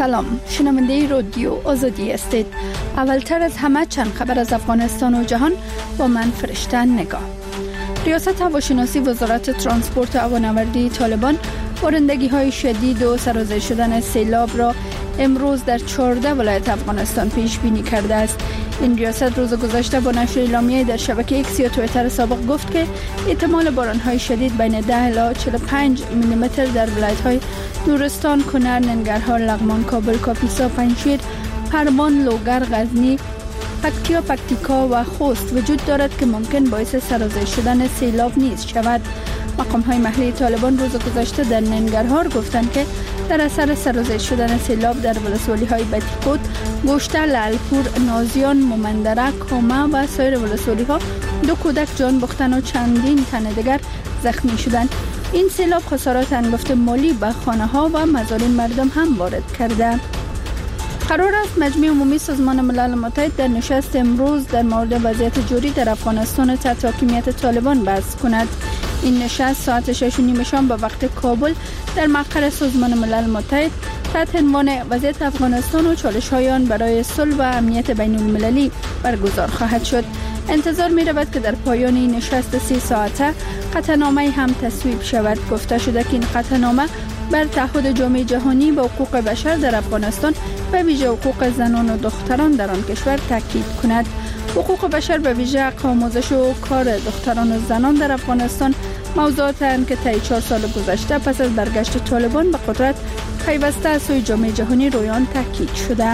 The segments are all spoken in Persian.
سلام، شنونده رادیو آزادی هستید. اولتر از همه چند خبر از افغانستان و جهان با من فرشته نگاه. ریاست هواشناسی وزارت ترانسپورت و هوانوردی طالبان بارندگی‌های شدید و سرازیر شدن سیلاب را امروز در 14 ولایت افغانستان پیش بینی کرده است. این ریاست روز گذشته با نشر اعلامیه در شبکه ایکس یا توییتر سابق گفت که احتمال باران‌های شدید بین 10 الی 45 میلیمتر در ولایت‌های نورستان، کنر، ننگرهار، لغمان، کابل، کاپیسا، پنجشیر، پروان، لوگر، غزنی، پکتیکا و خوست وجود دارد که ممکن باعث سرازیر شدن سیلاب نیز شود. مقام‌های محلی طالبان روز گذشته در ننگرهار گفتند که در اثر سرازیر شدن سیلاب در ولسوالی‌های بتیکوت، گوشته، لعلپور، نازیان، مومندره، کامه و سایر ولسوالی‌ها 2 کودک جان باختند و چندین تن دیگر زخمی شدند. این سیلاب خسارات انگفت مالی به خانه‌ها و مزارع مردم هم وارد کرده. قرار است مجمع عمومی سازمان ملل متحد در نشست امروز در مورد وضعیت جاری در افغانستان تحت حاکمیت طالبان بحث کند. این نشست ساعت 6:30 شام به وقت کابل در مقر سازمان ملل متحد تحت عنوان وضعیت افغانستان و چالش‌های آن برای صلح و امنیت بین المللی برگزار خواهد شد. انتظار می رود که در پایان این نشست 3 ساعته قطعنامه هم تصویب شود. گفته شده که این قطعنامه بر تعهد جامعه جهانی به حقوق بشر در افغانستان و ویژه حقوق زنان و دختران در آن کشور تاکید کند. حقوق بشر به ویژه حق آموزش و کار دختران و زنان در افغانستان موضوعاتی هستند که طی 4 سال گذشته پس از برگشت طالبان به قدرت پیوسته از سوی جامعه جهانی روی آن تاکید شده.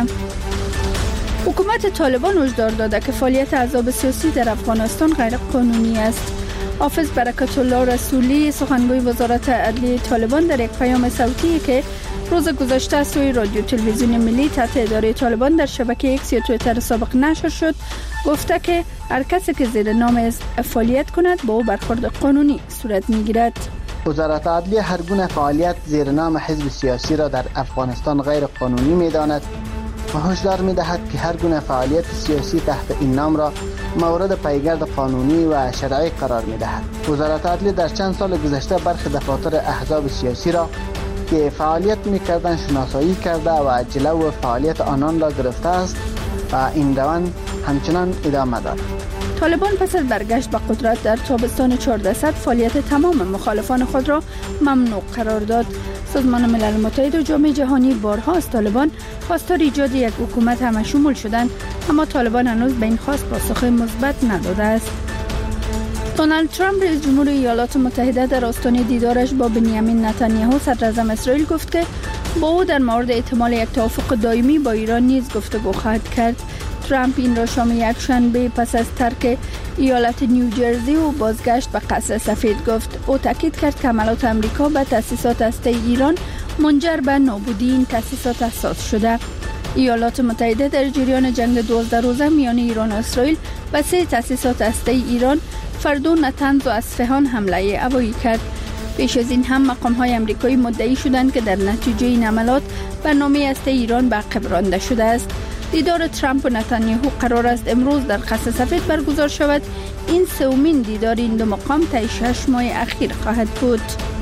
حکومت طالبان هشدار داده که فعالیت احزاب سیاسی در افغانستان غیر قانونی است. حافظ برکت الله رسولی سخنگوی وزارت عدلیه طالبان در یک پیام صوتی که روز گذشته از سوی رادیو تلویزیون ملی تحت اداره طالبان در شبکه ایکس یا توییتر سابق نشر شد، گفته که هر کسی که زیر نام فعالیت کند با او برخورد قانونی صورت می‌گیرد. وزارت عدلیه هر گونه فعالیت زیر نام حزب سیاسی را در افغانستان غیر قانونی می‌داند و هشدار می‌دهد که هر گونه فعالیت سیاسی تحت این نام را مورد پیگرد قانونی و شرعی قرار می‌دهد. وزارت عدلیه در چند سال گذشته برخی دفاتر احزاب سیاسی را که فعالیت می‌کردند شناسایی کرده و جلو فعالیت آنان را گرفته است و این روند همچنان ادامه دارد. طالبان پس از برگشت به قدرت در تابستان 1400 فعالیت تمام مخالفان خود را ممنوع قرار داد. سازمان ملل متحد و جامعه جهانی بارها از طالبان خواستار ایجاد یک حکومت همشمول شدند، اما طالبان هنوز به این خواست پاسخ مثبت نداده است. دونالد ترامپ رئیس جمهور ایالات متحده در آستانه دیدارش با بنیامین نتانیاهو صدراعظم اسرائیل گفت که با او در مورد احتمال یک توافق دائمی با ایران نیز گفتگو خواهد کرد. ترامپ این را شام یک شنبه پس از ترک ایالت نیوجرسی و بازگشت به قصر سفید گفت. او تاکید کرد که حملات آمریکا به تأسیسات هسته‌ای ایران منجر به نابودی این تأسیسات اساس شده. ایالات متحده در جریان جنگ 12 روزه میان ایران و اسرائیل به 3 تأسیسات هسته‌ای ایران، فردو، نتنز و اصفهان حمله هوایی کرد. پیش از این هم مقام‌های آمریکایی مدعی شدند که در نتیجه این حملات برنامه هسته ایران به عقب رانده شده است. دیدار ترامپ و نتانیاهو قرار است امروز در قصر سفید برگزار شود. این سومین دیدار این دو مقام طی 6 ماه اخیر خواهد بود.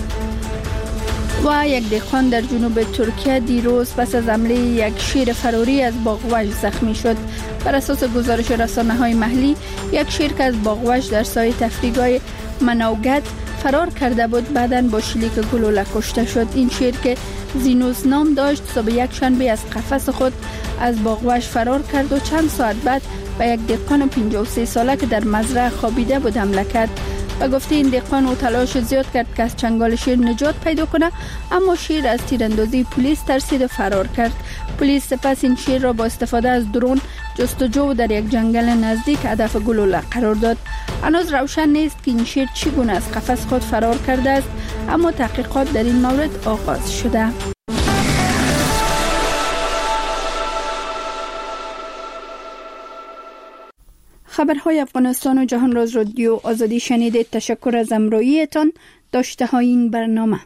و یک دهقان در جنوب ترکیه دیروز پس از حمله یک شیر فراری از باغوش زخمی شد. بر اساس گزارش رسانه‌های محلی، یک شیر که از باغوش در سایه تفریحگاه منوگت فرار کرده بود بعداً با شلیک گلوله کشته شد. این شیر که زینوس نام داشت صبح یک شنبه از قفس خود از باغوش فرار کرد و چند ساعت بعد به یک دهقان 53 ساله که در مزرعه خوابیده بود حمله کرد. و گفته این دهقان او تلاش زیاد کرد که از چنگال شیر نجات پیدا کنه، اما شیر از تیراندازی پلیس ترسید و فرار کرد. پلیس سپس این شیر را با استفاده از درون جستجو در یک جنگل نزدیک هدف گلوله قرار داد. هنوز روشن نیست که این شیر چگونه از قفس خود فرار کرده است، اما تحقیقات در این مورد آغاز شده. خبرهای افغانستان و جهان را از رادیو آزادی شنیدید. تشکر از همراهیتان. داشته های این برنامه.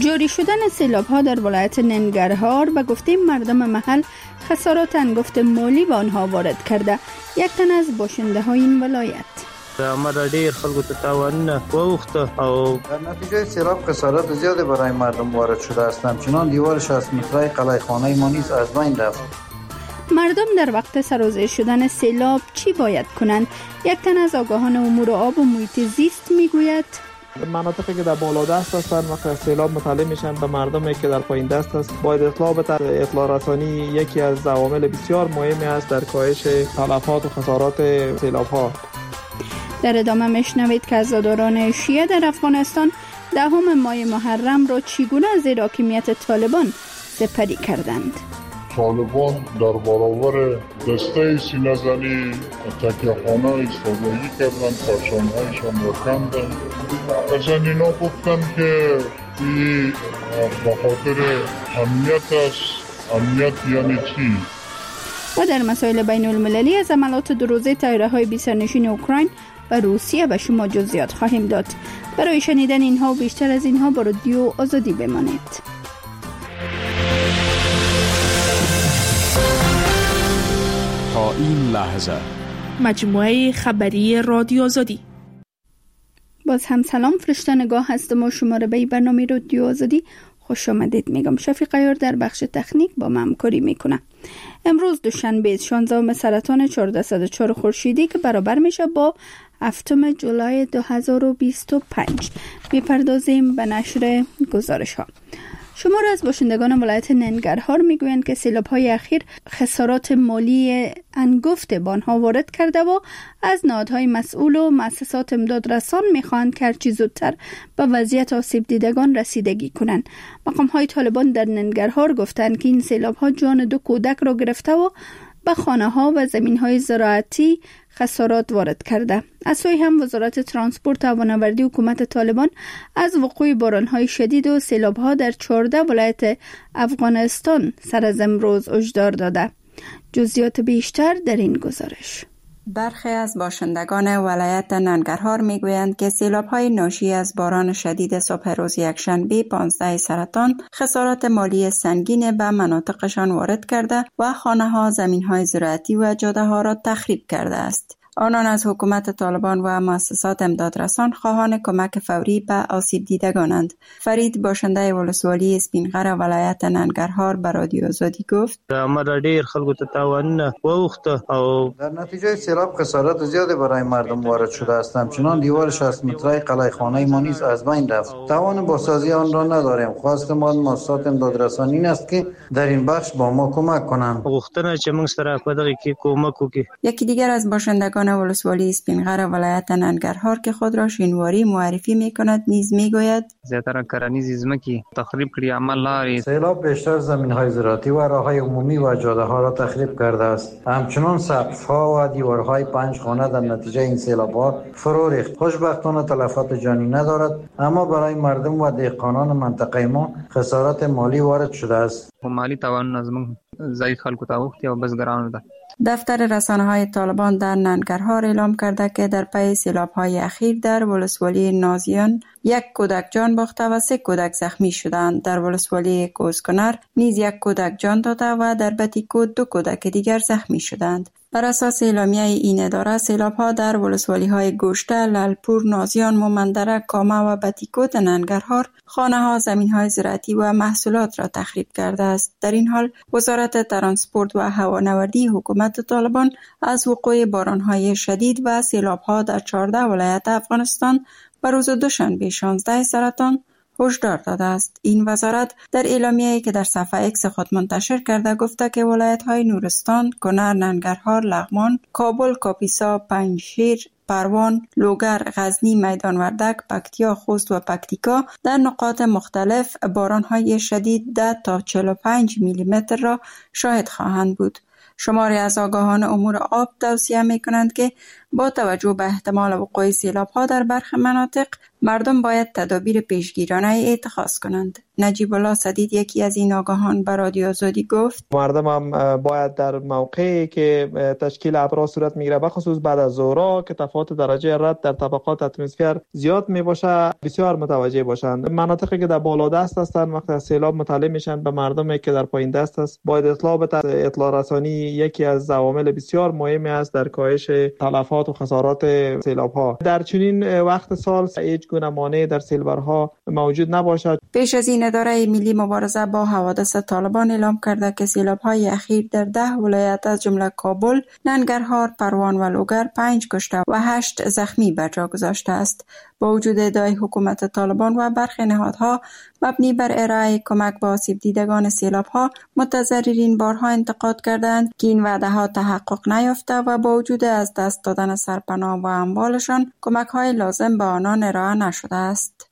جاری شدن سیلاب‌ها در ولایت ننگرهار به گفته مردم محل خسارات انگفت مالی به آنها وارد کرده. یک تن از باشنده‌های این ولایت: ما را ډیر خلکو ته تاوانونه واوښته او در نتیجه سیلاب خسارات زیادی برای مردم وارد شده است. همچنان دیوار 60 متری قلعه خانه ما نیز از بین رفت. مردم در وقت سرازیر شدن سیلاب چی باید کنند؟ یک تن از آگاهان امور آب و محیط زیست میگوید: مناطقی که در بالادست هستند وقتی سیلاب مطلع میشن به مردمی که در پایین دست است باید اطلاع بدهند. اطلاع رسانی یکی از عوامل بسیار مهمی است در کاهش تلفات و خسارات سیلاب ها. در ادامه میشنوید که عزاداران شیعه در افغانستان 10 ماه محرم را چگونه زیر حاکمیت طالبان سپری کردند. طالبان در برابر دسته سینه‌زنی تکیه‌خانه ایستادگی کردند، پرچم‌هایشان را کندند. اصلا اینا گفتند که این به خاطر امنیت است. امنیت یعنی چی؟ و در مسائل بین المللی از عملات 2 روزه طیاره‌های بی‌سرنشین اوکراین و روسیه به شما جزئیات خواهیم داد. برای شنیدن اینها و بیشتر از اینها با رادیو آزادی بمانید. تا این لحظه مجموعه خبری رادیو آزادی. باز هم سلام، فرشته نگاه هستم و شما را به برنامه رادیو آزادی خوش آمدید میگم. شفیق عیار در بخش تکنیک با من همکاری میکنه. امروز دوشنبه 16 سرطان 1404 خورشیدی که برابر میشه با 7 جولای 2025. میپردازیم به نشر گزارش ها. شمار از باشندگان ولایت ننگرهار میگویند که سیلاب‌های اخیر خسارات مالی انگفت به آنها وارد کرده و از نهادهای مسئول و مؤسسات امدادرسان میخواهند که هرچی زودتر به وضعیت آسیب دیدگان رسیدگی کنند. مقام‌های طالبان در ننگرهار گفتند که این سیلاب‌ها جان 2 کودک را گرفته و به خانه‌ها و زمین‌های زراعتی خسارات وارد کرده. از سوی هم وزارت ترانسپورت و هوانوردی حکومت طالبان از وقوع باران‌های شدید و سیلاب‌ها در 14 ولایت افغانستان سر از امروز هشدار داده. جزئیات بیشتر در این گزارش. برخی از باشندگان ولایت ننگرهار میگویند که سیلاب‌های ناشی از باران شدید صبح روز یکشنبه 15 سرطان خسارات مالی سنگین به مناطقشان وارد کرده و خانه‌ها، زمین‌های زراعتی و جاده‌ها را تخریب کرده است. آنان از حکومت طالبان و مؤسسات امدادرسان خواهان کمک فوری به آسیب دیدگانند. فرید باشنده ولسوالی اسپینغر ولایت ننگرهار به رادیو آزادی گفت: ما را ډیر خلکو ته تاوانونه واوښته او در نتیجه سیلاب خسارات زیادی برای مردم وارد شده است. همچنان دیوار 60 متری قلعه خانه ما نیز از بین رفت. توان بازسازی آن را نداریم. خواست ما مؤسسات امدادرسانی این است که در این بخش با ما کمک کنند. غوښتنه چې موږ سره په دغه کې کومک وکړي. یکی دیگر از باشندگان ولسوالی اسپینغر ولایت ننگرهار که خود را شینواری معرفی می‌کند نیز می‌گوید: زیاتره کرنیزې ځمکې تخریب کړي، عمل لارې. سیلاب بیشتر زمین‌های زراعتی و راه‌های عمومی و جاده‌ها را تخریب کرده است. همچنان سقف‌ها و دیوارهای 5 خانه در نتیجه این سیلاب‌ها فرو ریخت. خوشبختانه تلفات جانی ندارد، اما برای مردم و دهقانان منطقه ما خسارات مالی وارد شده است. مالی تاوانونه زموږ ضعیف خلکو ته اوښتي او بزګرانو ته. دفتر رسانه‌های طالبان در ننگرهار اعلام کرده که در پی سیلاب‌های اخیر در ولسوالی نازیان 1 کودک جان باخته و 3 کودک زخمی شدند. در ولسوالی کوزکنر نیز 1 کودک جان داده و در بتیکو 2 کودک دیگر زخمی شدند. بر اساس اعلامیه این اداره سیلاب‌ها در ولسوالی‌های گوشته، لالپور، نازیان، مومندره، کامه و بتیکوت ننگرهار خانه‌ها، زمین‌های زراعتی و محصولات را تخریب کرده است. در این حال وزارت ترانسپورت و هوانوردی حکومت طالبان از وقوع باران‌های شدید و سیلاب‌ها در 14 ولایت افغانستان بر روز دوشنبه 16 سرطان هشدار داده است. این وزارت در اعلامیه‌ای که در صفحه اکس خود منتشر کرده گفته که ولایت‌های نورستان، کنر، ننگرهار، لغمان، کابل، کاپیسا، پنجشیر، پروان، لوگر، غزنی، میدان وردک، پکتیا، خوست و پکتیکا در نقاط مختلف باران‌های شدید 10 تا 45 میلیمتر را شاهد خواهند بود. شماری از آگاهان امور آب توصیه می‌کنند که با توجه به احتمال وقوع سیلاب‌ها در برخی مناطق مردم باید تدابیر پیشگیرانه اتخاذ کنند. نجیب الله سدید یکی از این آگاهان به رادیو آزادی گفت مردم هم باید در موقعی که تشکیل ابرها صورت میگیره بخصوص بعد از ظهر که تفاوت درجه رطوبت در طبقات اتمسفر زیاد می باشه بسیار متوجه باشند. مناطقی که در بالادست هستند وقتی از سیلاب مطلع میشن به مردمی که در پایین دست است باید اطلاع بدهند. اطلاع رسانی یکی از عوامل بسیار مهمی است در کاهش تلفات و خسارات سیلاب ها. در چنین وقت سال هیچ گونه مانع در سیلبرها موجود نباشد. پیش از این اداره ملی مبارزه با حوادث طالبان اعلام کرده که سیلاب‌های اخیر در 10 ولایت از جمله کابل، ننگرهار، پروان و لوگر 5 کشته و 8 زخمی بر جا گذاشته است. با وجود ادعای حکومت طالبان و برخی نهادها مبنی بر ارائه کمک به آسیب دیدگان سیلاب‌ها، متضررین بارها انتقاد کردند که این وعده‌ها تحقق نیافته و با وجود از دست دادن سرپناه و اموالشان کمک‌های لازم به آنان ارائه نشده است.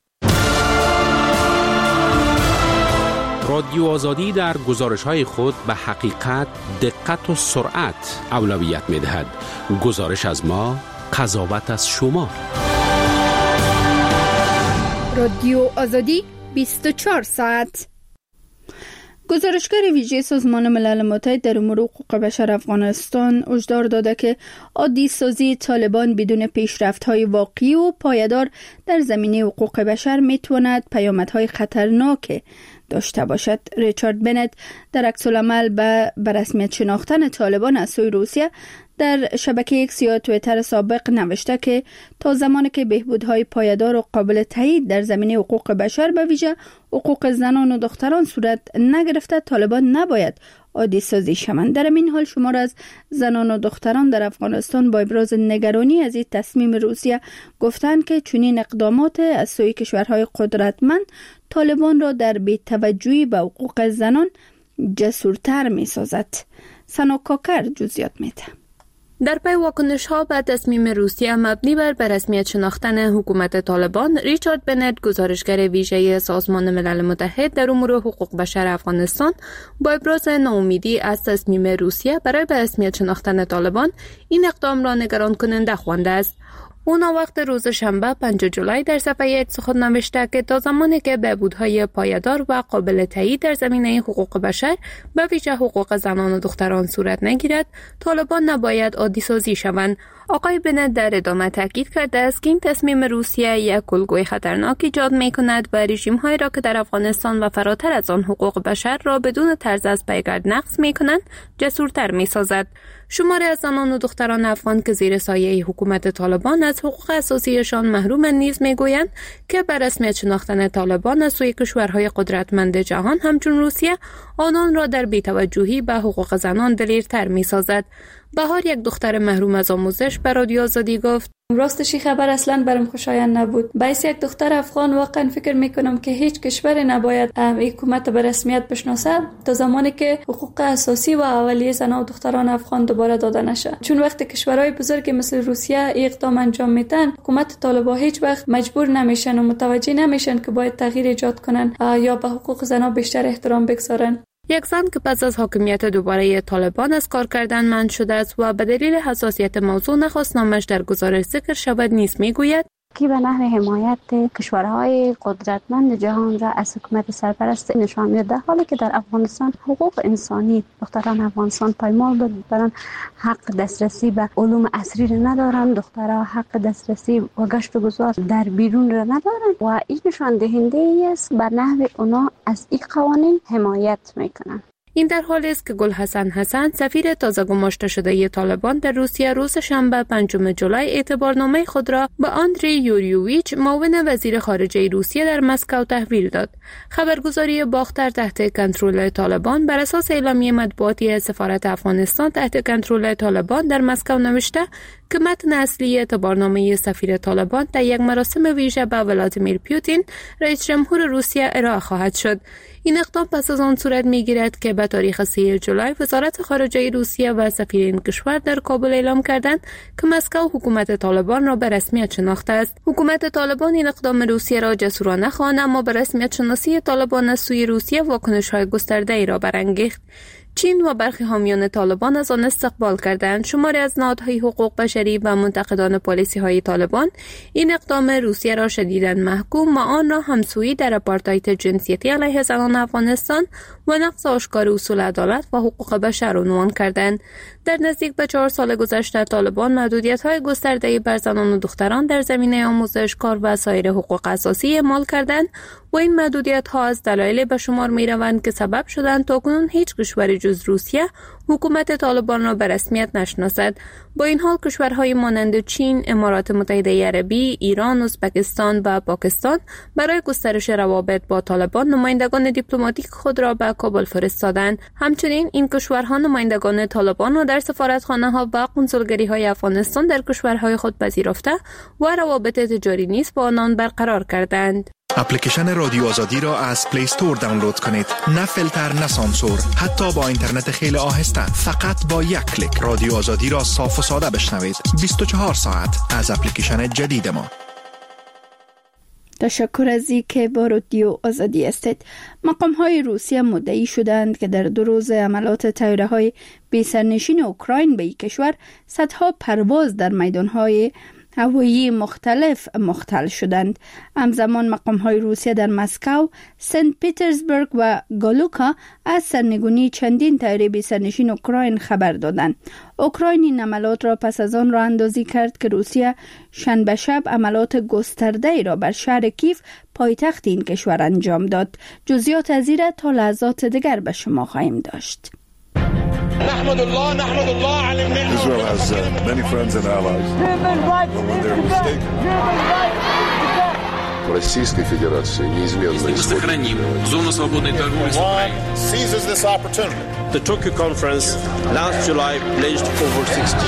رادیو آزادی در گزارش‌های خود به حقیقت، دقت و سرعت اولویت می‌دهد. گزارش از ما، قضاوت از شما. رادیو آزادی 24 ساعت. گزارشگر ویژه سازمان ملل متحد در امور حقوق بشر افغانستان هشدار داده که عادی سازی طالبان بدون پیشرفت‌های واقعی و پایدار در زمینه حقوق بشر می‌تواند پیامدهای خطرناک داشته باشد. ریچارد بنت در عکس‌العمل به رسمیت شناختن طالبان از سوی روسیه در شبکه ایکس یا توییتر سابق نوشته که تا زمانی که بهبودهای پایدار و قابل تایید در زمینه حقوق بشر به ویژه حقوق زنان و دختران صورت نگرفته، طالبان نباید عادی سازی شوند. در این حال شمار از زنان و دختران در افغانستان با ابراز نگرانی از این تصمیم روسیه گفتند که چنین اقدامات از سوی کشورهای قدرتمند طالبان را در بی‌توجهی به حقوق زنان جسورتر می‌سازد. سنا کاکر جزئیات می‌ده. در پی واکنش‌ها به تصمیم روسیه مبنی بر رسمیت شناختن حکومت طالبان، ریچارد بنت گزارشگر ویژه سازمان ملل متحد در امور حقوق بشر افغانستان با ابراز ناامیدی از تصمیم روسیه برای به رسمیت شناختن طالبان این اقدام را نگران کننده خوانده است. اونا وقت روز شنبه 5 جولای در صفحه ایکس خود نوشته که تا زمانی که بهبودهای پایدار و قابل تایید در زمینه حقوق بشر به ویژه حقوق زنان و دختران صورت نگیرد، طالبان نباید عادی سازی شوند. آقای بنت در ادامه تاکید کرده است که این تصمیم روسیه یک الگوی خطرناک ایجاد می‌کند و رژیم‌هایی را که در افغانستان و فراتر از آن حقوق بشر را بدون طرز از پیگرد نقض می‌کنند جسورتر می‌سازد. شماری از زنان و دختران افغان که زیر سایه حکومت طالبان از حقوق اساسیشان محروم نیز میگویند که بر رسمیت شناختن طالبان از سوی کشورهای قدرتمند جهان همچون روسیه آنان را در بی‌توجهی به حقوق زنان دلیرتر می‌سازد. بهار، یک دختر محروم از آموزش، به رادیو آزادی گفت: راستش خبر اصلا برام خوشایند نبود. باعث یک دختر افغان واقعا فکر میکنم که هیچ کشوری نباید حکومت به رسمیت بشناسه تا زمانی که حقوق اساسی و اولیه زنان و دختران افغان دوباره داده نشه. چون وقتی کشورهای بزرگی مثل روسیه اقدام انجام میدن، حکومت طالبان هیچ وقت مجبور نمیشن و متوجه نمیشن که باید تغییر ایجاد کنن یا به حقوق زنان بیشتر احترام بگذارن. یک زن که پس از حاکمیت دوباره طالبان از کار کردن منع شده است و به دلیل حساسیت موضوع نخواست نامش در گزارش ذکر شود نیز میگوید که به نحو حمایت کشورهای قدرتمند جهان را از حکومت سرپرست نشان میده، حالی که در افغانستان حقوق انسانی دختران افغانستان پایمال دارن، حق دسترسی به علوم عصری را ندارن، دخترها حق دسترسی و گشت و گذار در بیرون را ندارن و این نشان دهنده است به نحو اونا از این قوانین حمایت میکنن. این در حالی است که گلحسن حسن، سفیر تازه گماشته شده طالبان در روسیه، روز شنبه 5 جولای اعتبارنامه خود را به آندری یوریوویچ، معاون وزیر خارجه روسیه در مسکو تحویل داد. خبرگزاری باختر تحت کنترل طالبان بر اساس اعلامیه مطبوعاتی سفارت افغانستان تحت کنترل طالبان در مسکو نوشته که متن اصلی اعتبارنامه سفیر طالبان در یک مراسم ویژه به ولادیمیر پوتین، رئیس جمهور روسیه، ارائه خواهد شد. این اقدام پس از آن صورت می‌گیرد که به تاریخ 3 جولای وزارت خارجه روسیه و سفیر این کشور در کابل اعلام کردند که مسکو حکومت طالبان را به رسمیت شناخته است. حکومت طالبان این اقدام روسیه را جسورانه خواند، اما به رسمیت شناسی طالبان از سوی روسیه واکنش‌های گسترده‌ای را برانگیخت. چین و برخی حامیان طالبان از آن استقبال کردند. شماری از نهادهای حقوق بشری و منتقدان پالیسی‌های طالبان این اقدام روسیه را شدیداً محکوم و آن را همسویی در آپارتاید جنسیتی علیه زنان افغانستان و نقض آشکار اصول عدالت و حقوق بشر عنوان کردند. در نزدیک به 4 سال گذشته طالبان محدودیت‌های گسترده‌ای بر زنان و دختران در زمینه آموزش، کار و سایر حقوق اساسی اعمال کردند و این محدودیت‌ها از دلایل به شمار می‌روند که سبب شدند تاکنون هیچ کشوری جز روسیه حکومت طالبان را به رسمیت نشناسد. با این حال کشورهای مانند چین، امارات متحده عربی، ایران، ازبکستان و پاکستان برای گسترش روابط با طالبان نمایندگان دیپلماتیک خود را به کابل فرستادند. همچنین این کشورها نمایندگان طالبان را در سفارتخانه‌ها و قنسولگری‌های افغانستان در کشورهای خود پذیرفته و روابط تجاری نیز با آنان برقرار کردند. اپلیکیشن رادیو آزادی را از پلی استور دانلود کنید. نه فیلتر، نه سانسور، حتی با اینترنت خیلی آهسته. فقط با یک کلیک رادیو آزادی را صاف و ساده بشنوید. 24 ساعت از اپلیکیشن جدید ما. تشکر از اینکه با رادیو آزادی هستید. مقام‌های روسیه مدعی شدند که در 2 روز عملات طیاره‌های بی‌سرنشین اوکراین به این کشور صدها پرواز در میدان‌های هوایی مختلف مختل شدند. همزمان مقام‌های روسیه در مسکو، سنت پیترزبورگ و گالوکا از سرنگونی چندین طیاره بی‌سرنشین اوکراین خبر دادند. اوکراین این عملات را پس از آن راه اندازی کرد که روسیه شنبه شب عملات گسترده‌ای را بر شهر کیف پایتخت این کشور انجام داد. جزئیات از این تا لحظات دیگر به شما خواهیم داشت. نحمد الله على النعمة. Israel has many friends and allies. When they're mistaken. Российской Федерации неизменно сохраним зону свободной торговли с Украиной. Seizes this opportunity. The Tokyo conference last July pledged over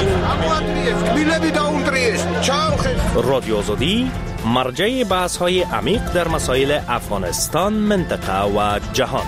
16 رادیو آزادی مرجع بحث‌های عمیق در مسائل افغانستان، منطقه و جهان.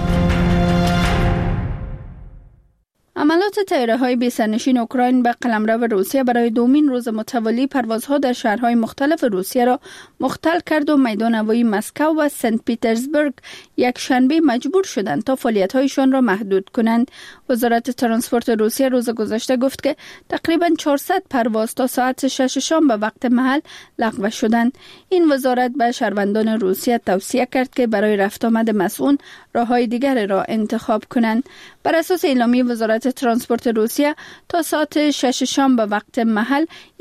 عملات طیاره‌های بی‌سرنشین اوکراین به قلمرو روسیه برای دومین روز متوالی پروازها در شهرهای مختلف روسیه را مختل کرد و میدان هوایی مسکو و سنت پیترزبورگ یک شنبه مجبور شدند تا فعالیت‌هایشان را محدود کنند. وزارت ترانسپورت روسیه روز گذشته گفت که تقریباً 400 پرواز تا ساعت 6 شام به وقت محل لغو شدند. این وزارت به شهروندان روسیه توصیه کرد که برای رفت آمد مسئول راه‌های دیگر را انتخاب کنند. بر اساس اعلامیه وزارت ترانسپورت روسیه تا ساعت 6 شام به وقت محل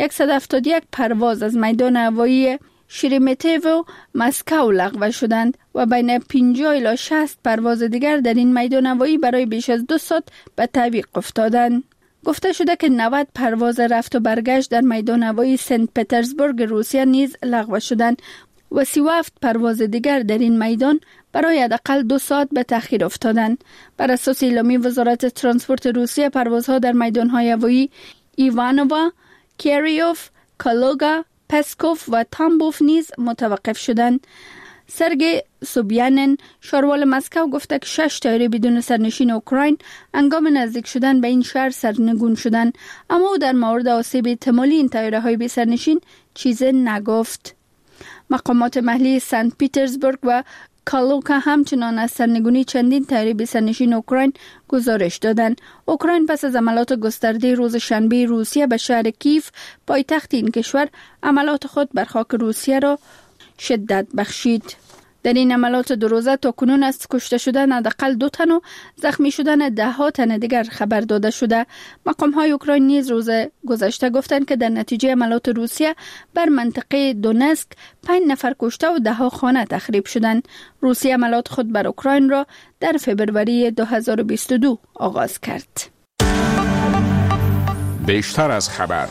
171 پرواز از میدان هوایی شریمتیو و مسکو لغو شدند و بین 50 الی 60 پرواز دیگر در این میدان هوایی برای بیش از 2 ساعت به تعویق افتادند. گفته شده که 90 پرواز رفت و برگشت در میدان هوایی سنت پترزبورگ روسیه نیز لغو شدند و 37 پرواز دیگر در این میدان برای حداقل 2 ساعت به تأخیر افتادند. بر اساس اعلامیه وزارت ترانسپورت روسیه پروازها در میدان‌های هوایی ایوانووا، کیریوف، کالوگا، پسکوف و تامبوف نیز متوقف شدند. سرگئی سوبیانین شاروال مسکو گفته که 6 طیاره بدون سرنشین اوکراین هنگام نزدیک شدن به این شهر سرنگون شدند، اما او در مورد آسیب احتمالی این طیاره‌های بی سرنشین چیزی نگفت. مقامات محلی سنت پیترزبورگ و کالوکا همچنان از سرنگونی چندین طیاره بی‌سرنشین اوکراین گزارش دادند. اوکراین پس از عملات گسترده روز شنبه روسیه به شهر کیف پایتخت این کشور عملات خود بر خاک روسیه را شدت بخشید. در این عملات 2 روزه تاکنون از کشته شدن حداقل 2 تن و زخمی شدن 10 تن دیگر خبر داده شده. مقام‌های اوکراین نیز روز گذشته گفتند که در نتیجه عملات روسیه بر منطقه دونسک 5 نفر کشته و 10 خانه تخریب شدند. روسیه عملات خود بر اوکراین را در فبروری 2022 آغاز کرد. بیشتر از خبر.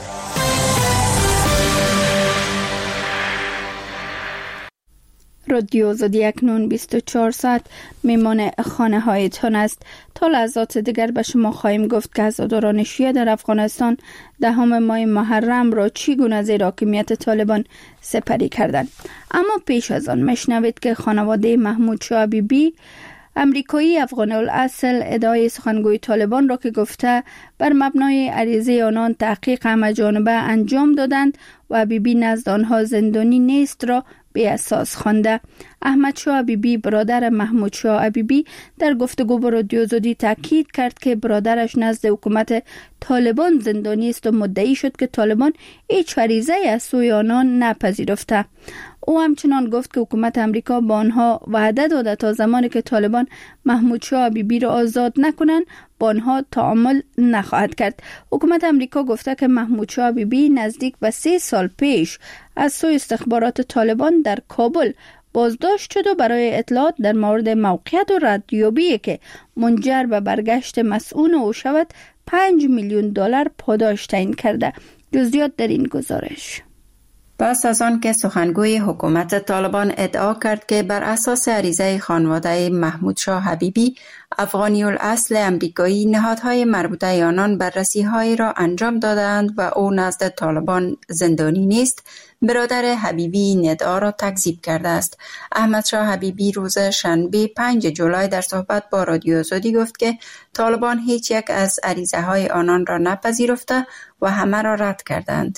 رادیو آزادی اکنون 24 ساعت میمان خانه هایتان است. تا لحظات دیگر به شما خواهیم گفت که عزاداران شیعه در افغانستان 10 ماه محرم را چگونه زیر حاکمیت طالبان سپری کردند. اما پیش از آن مشنوید که خانواده محمود شاه حبیبی امریکایی افغان الاصل ادعای سخنگوی طالبان را که گفته بر مبنای عریضه آنان تحقیق همه‌جانبه انجام دادند و حبیبی نزد آنها زندانی نیست را بی اساس خوانده. احمد شاه حبیبی برادر محمود شاه حبیبی در گفتگو با رادیو آزادی تاکید کرد که برادرش نزد حکومت طالبان زندانی است و مدعی شد که طالبان هیچ فریضه از سوی آنان نپذیرفته. او همچنان گفت که حکومت امریکا با آنها وعده داده تا زمانی که طالبان محمود شاه حبیبی را آزاد نکنند با آنها تعامل نخواهد کرد. حکومت امریکا گفته که محمود شاه حبیبی نزدیک به 3 سال پیش از سوی استخبارات طالبان در کابل بازداشت شد و برای اطلاعات در مورد موقعیت و ردیابی که منجر به برگشت مسئول او شود 5 میلیون دلار پاداش تعیین کرده. جزئیات در این گزارش. پس از آن که سخنگوی حکومت طالبان ادعا کرد که بر اساس عریضه خانواده محمود شاه حبیبی افغانی الاصل امریکایی نهادهای مربوطه آنان بررسی‌هایی را انجام دادند و او نزد طالبان زندانی نیست، برادر حبیبی این ادعا را تکذیب کرده است. احمد شاه حبیبی روز شنبه 5 جولای در صحبت با رادیو آزادی گفت که طالبان هیچ یک از عریضه‌های آنان را نپذیرفته و همه را رد کردند.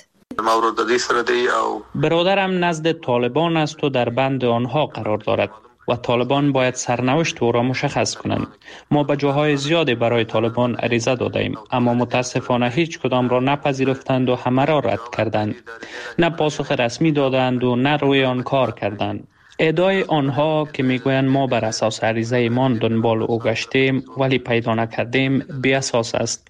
برادرم نزد طالبان است و در بند آنها قرار دارد و طالبان باید سرنوشت او را مشخص کنند. ما به جاهای زیادی برای طالبان عریضه دادیم، اما متاسفانه هیچ کدام را نپذیرفتند و همه را رد کردند. نه پاسخ رسمی دادند و نه روی آن کار کردند. ادعای آنها که میگویند ما بر اساس عریضه ایمان دنبال او گشتیم ولی پیدا نکردیم بی اساس است.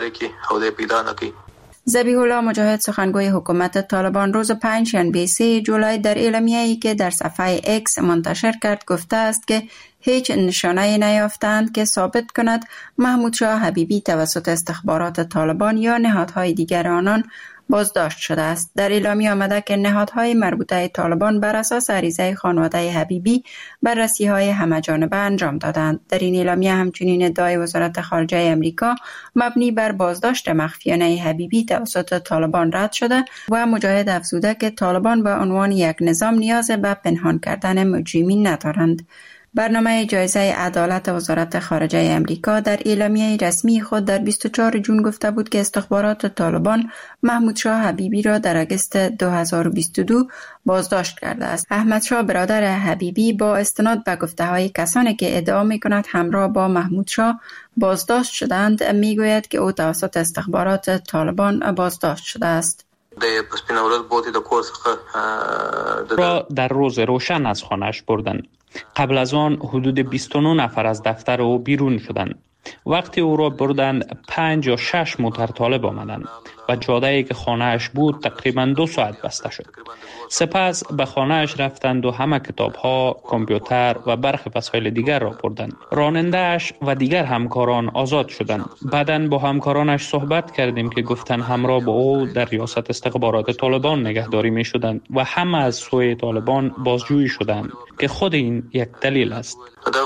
ذبیح الله مجاهد سخنگوی حکومت طالبان روز 5 شنبه 3 جولای در اعلامیه‌ای که در صفحه اکس منتشر کرد گفته است که هیچ نشانه‌ای نیافتند که ثابت کند محمود شاه حبیبی توسط استخبارات طالبان یا نهادهای دیگر آنان بازداشت شده است. در اعلامیه آمده که نهادهای مربوطه طالبان بر اساس عریضه خانواده حبیبی بررسی‌های همه‌جانبه انجام دادند. در این اعلامیه همچنین ادعای وزارت خارجه امریکا مبنی بر بازداشت مخفیانه حبیبی توسط طالبان رد شده و مجاهد افزوده که طالبان به عنوان یک نظام نیاز به پنهان کردن مجرمین ندارند. برنامه جایزه عدالت وزارت خارجه امریکا در اعلامیه رسمی خود در 24 جون گفته بود که استخبارات طالبان محمود شاه حبیبی را در اگست 2022 بازداشت کرده است. احمد شاه برادر حبیبی با استناد به گفته‌های کسانی که ادعا می‌کند همراه با محمود شاه بازداشت شدند میگوید که او توسط استخبارات طالبان بازداشت شده است. را در روز روشن از خانه‌اش بردند. قبل از آن حدود 29 نفر از دفتر او بیرون شدند. وقتی او را بردند 5 یا 6 موتر طالب آمدند و جاده‌ای که خانه‌اش بود تقریباً 2 ساعت بسته شد. سپس به خانه‌اش رفتند و همه کتاب‌ها، کامپیوتر و برخی وسایل دیگر را بردند. راننده‌اش و دیگر همکاران آزاد شدند. بعداً با همکارانش صحبت کردیم که گفتند همراه با او در ریاست استخبارات طالبان نگهداری می‌شدند و همه از سوی طالبان بازجویی شدند که خود این یک دلیل است.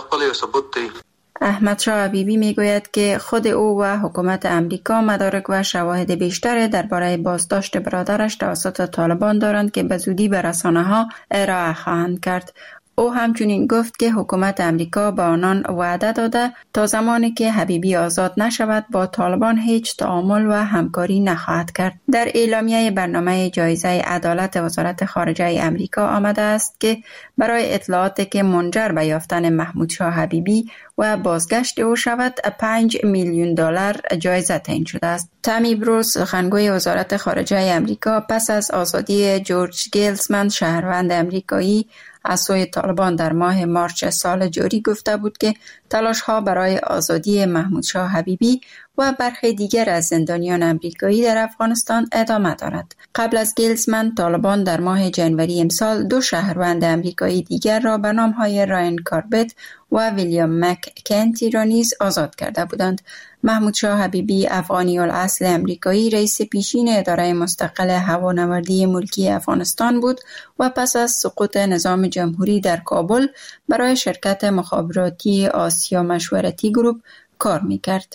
احمد شاه حبیبی میگوید که خود او و حکومت امریکا مدارک و شواهد بیشتر درباره بازداشت برادرش توسط طالبان دارند که به زودی به رسانه‌ها ارائه خواهند کرد. او همچنین گفت که حکومت امریکا به آنان وعده داده تا زمانی که حبیبی آزاد نشود با طالبان هیچ تعامل و همکاری نخواهد کرد. در اعلامیه برنامه جایزه عدالت وزارت خارجه امریکا آمده است که برای اطلاعاتی که منجر به یافتن محمود شاه حبیبی و بازگشت او شود 5 میلیون دلار جایزه تعیین شده است. تامی بروس سخنگوی وزارت خارجه امریکا پس از آزادی جورج گیلزمن شهروند امریکایی از سوی طالبان در ماه مارچ سال جاری گفته بود که تلاش‌ها برای آزادی محمود شاه حبیبی و برخی دیگر از زندانیان امریکایی در افغانستان ادامه دارد. قبل از گیلزمن طالبان در ماه جنوری امسال 2 شهروند امریکایی دیگر را به نام‌های راین کاربت و ویلیام مک‌کنتی را نیز آزاد کرده بودند. محمود شاه حبیبی افغانی الاصل امریکایی رئیس پیشین اداره مستقل هوانوردی ملکی افغانستان بود و پس از سقوط نظام جمهوری در کابل برای شرکت مخابراتی آسیا مشورتی گروپ کار می‌کرد.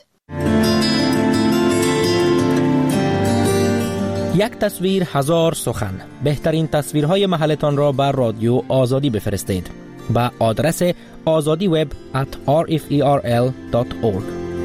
یک تصویر 1000 سخن. بهترین تصویرهای محلتان را بر رادیو آزادی بفرستید. به آدرس azadiweb@rferl.org.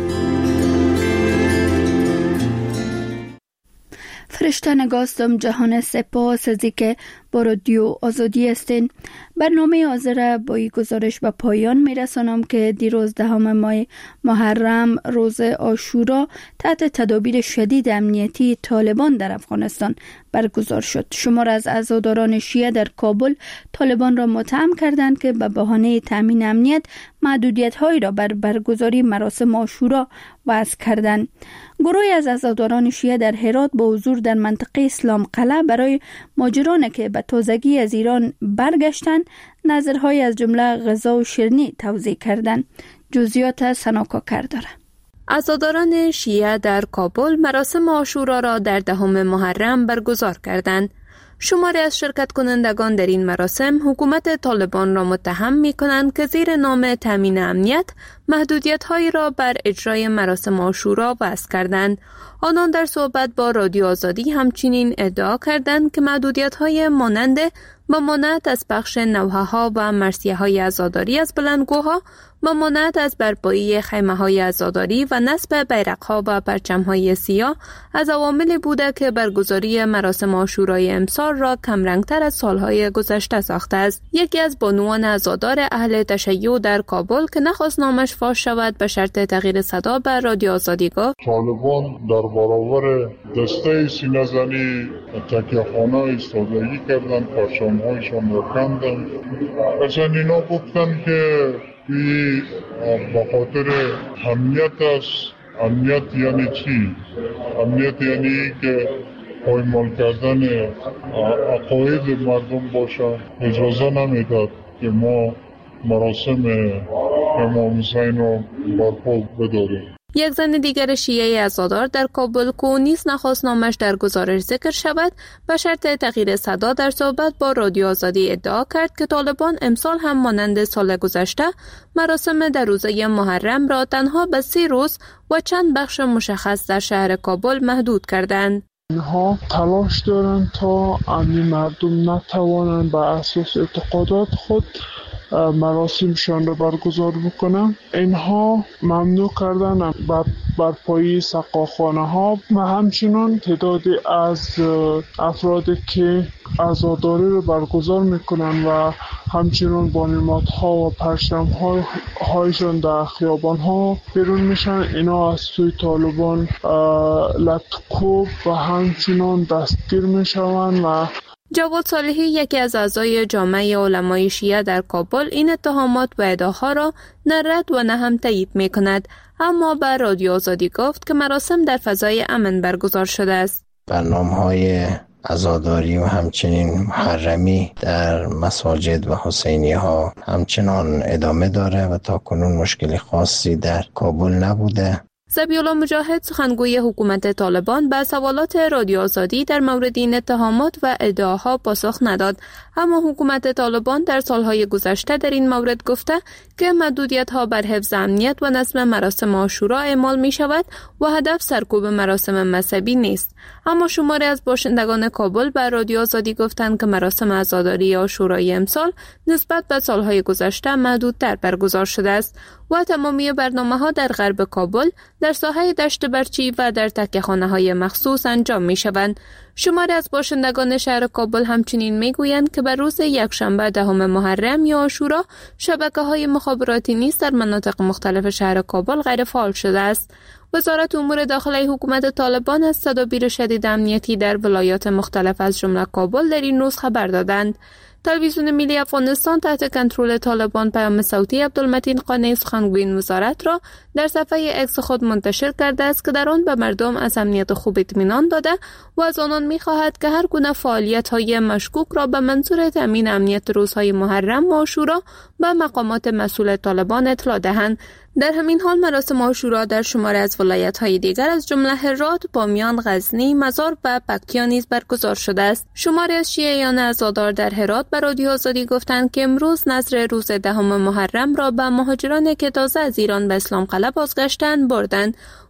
فرشته نگاستم جهان سپاس ازی که با رادیو آزادی هستین. برنامه حاضر با این گزارش به پایان میرسانم که دیروز 10 ماه محرم روز عاشورا تحت تدابیر شدید امنیتی طالبان در افغانستان برگزار شد. شمار از عزاداران شیعه در کابل طالبان را متهم کردند که به بهانه تامین امنیت محدودیت‌هایی را بر برگزاری مراسم عاشورا وضع کردند. گروهی از عزاداران شیعه در هرات با حضور در منطقه اسلام قلعه برای مهاجرانی که به تازگی از ایران برگشتند نظرهای از جمله غذا و شیرینی توزیع کردند. جزئیات سناکاکر داره. عزاداران شیعه در کابل مراسم عاشورا را در 10 محرم برگزار کردند. شماری از شرکت کنندگان در این مراسم حکومت طالبان را متهم می کنند که زیر نام تامین امنیت محدودیت‌هایی را بر اجرای مراسم عاشورا وضع کردند. آنان در صحبت با رادیو آزادی همچنین ادعا کردند که محدودیت‌های مانند ممانعت از پخش نوحه‌ها و مرثیه‌های عزاداری از بلندگوها، ممانعت از برپایی خیمه‌های عزاداری و نصب بیرق‌ها و پرچم‌های سیاه از عواملی بوده که برگزاری مراسم عاشورای امسال را کمرنگ‌تر از سال‌های گذشته ساخته است. یکی از بانوان عزادار اهل تشیع در کابل که نخواست نامش فاش شود به شرط تغییر صدا به رادیو آزادی گفت: طالبان در برابر دسته سینه‌زنی تکیه‌خانه ایستادگی کردند، پرچم‌هایشان را کندند. اصلا اینا گفتند که به خاطر امنیت است. امنیت یعنی چی؟ امنیت یعنی که پایمال کردن عقاید مردم باشه. اجازه نمیداد که ما مراسم امام حسین رو برپا بداریم. یک زن دیگر شیعه عزادار در کابل که نیز نخواست نامش در گزارش ذکر شود به شرط تغییر صدا در صحبت با رادیو آزادی ادعا کرد که طالبان امسال هم مانند سال گذشته مراسم در روزه محرم را تنها به 3 روز و چند بخش مشخص در شهر کابل محدود کردند. اینها تلاش دارند تا امنی مردم نتوانند بر اساس اعتقادات خود مراسمشان را برگزار بکنند. اینها ممنوع کردن برپایی سقاخانه ها و همچنین تعدادی از افرادی که عزاداری را برگزار میکنند و همچنین با نمادها و پرچم هایشان در خیابان ها بیرون میشن. اینا از سوی طالبان لطکوب و همچنین دستگیر میشوند. و جواد صالحی یکی از اعضای جامعه علمای شیعه در کابل این اتهامات و ادعاها را نه رد و نه هم تایید می‌کند، اما به رادیو آزادی گفت که مراسم در فضای امن برگزار شده است. برنامه‌های عزاداری و همچنین محرمی در مساجد و حسینی ها همچنان ادامه داره و تا کنون مشکلی خاصی در کابل نبوده. ذبیح‌الله مجاهد سخنگوی حکومت طالبان به سوالات رادیو آزادی در مورد این اتهامات و ادعاها پاسخ نداد، اما حکومت طالبان در سالهای گذشته در این مورد گفته که محدودیت‌ها بر حفظ امنیت و نظم مراسم عاشورا اعمال می‌شود و هدف سرکوب مراسم مذهبی نیست. اما شماری از باشندگان کابل به رادیو آزادی گفتند که مراسم عزاداری عاشورای امسال نسبت به سالهای گذشته محدودتر برگزار شده است و تمامی برنامه‌ها در غرب کابل در ساحه دشت برچی و در تکیه‌خانه‌های مخصوص انجام می‌شوند. شماری از باشندگان شهر کابل همچنین میگویند که بر روز یکشنبه 10 محرم یا عاشورا شبکه‌های مخابراتی نیز در مناطق مختلف شهر کابل غیر فعال شده است. وزارت امور داخلی حکومت طالبان از تدابیر شدید امنیتی در ولایات مختلف از جمله کابل در این روز خبر دادند. تلویزیون ملی افغانستان تحت کنترل طالبان پیام صوتی عبدالمتین قانع سخنگوی این وزارت را در صفحه اکس خود منتشر کرده است که در آن به مردم از امنیت خوب اطمینان داده و از آنان می‌خواهد که هر گونه فعالیت‌های مشکوک را به منظور تامین امنیت روزهای محرم و عاشورا به مقامات مسئول طالبان اطلاع دهند. در همین حال مراسم عاشورا در شماری از ولایت‌های دیگر از جمله هرات، بامیان، غزنی، مزار و پکتیا نیز برگزار شده است. شماری از شیعیان عزادار در هرات به رادیو آزادی گفتند که امروز نذر روز 10 محرم را به مهاجرانی که تازه از ایران به اسلام قلعه بازگشتند بردند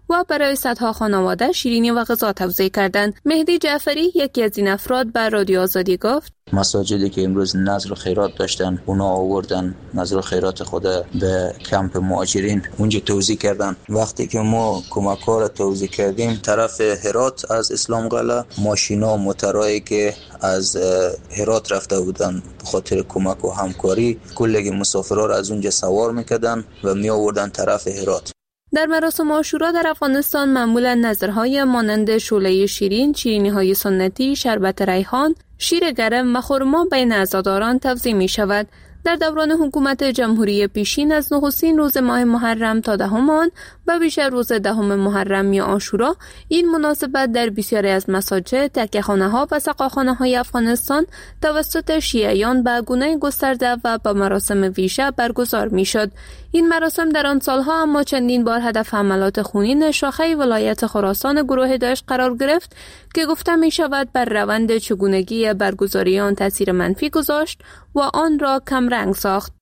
و برای صدها خانواده شیرینی و غذا توزیع کردند. مهدی جعفری یکی از این افراد به رادیو آزادی گفت: مساجدی که امروز نذر و خیرات داشتن اونا آوردن نذر و خیرات خود به کمپ مهاجرین اونجا توزیع کردن. وقتی که ما کمک‌ها را توزیع کردیم طرف هرات از اسلام قلعه ماشینا موترایی که از هرات رفته بودن به خاطر کمک و همکاری کلی مسافرها را از اونجا سوار میکردن و می آوردن طرف هرات. در مراسم عاشورا در افغانستان معمولا نظرهای مانند شوله شیرین، شیرینی‌های سنتی، شربت ریحان، شیر گرم و خرما بین عزاداران توزیع می شود. در دوران حکومت جمهوری پیشین از نخستین روز ماه محرم تا دهم آن و بیشتر روز دهم محرم یا عاشورا این مناسبت در بسیاری از مساجد، تکیه‌خانه‌ها و سقاخانه‌های افغانستان توسط شیعیان به گونه گسترده و با مراسم ویژه برگزار می‌شد. این مراسم در آن سالها اما چندین بار هدف حملات خونین شاخه ولایت خراسان گروه داعش قرار گرفت که گفته می شود بر روند چگونگی برگزاری آن تاثیر منفی گذاشت و آن را کم رنگ ساخت.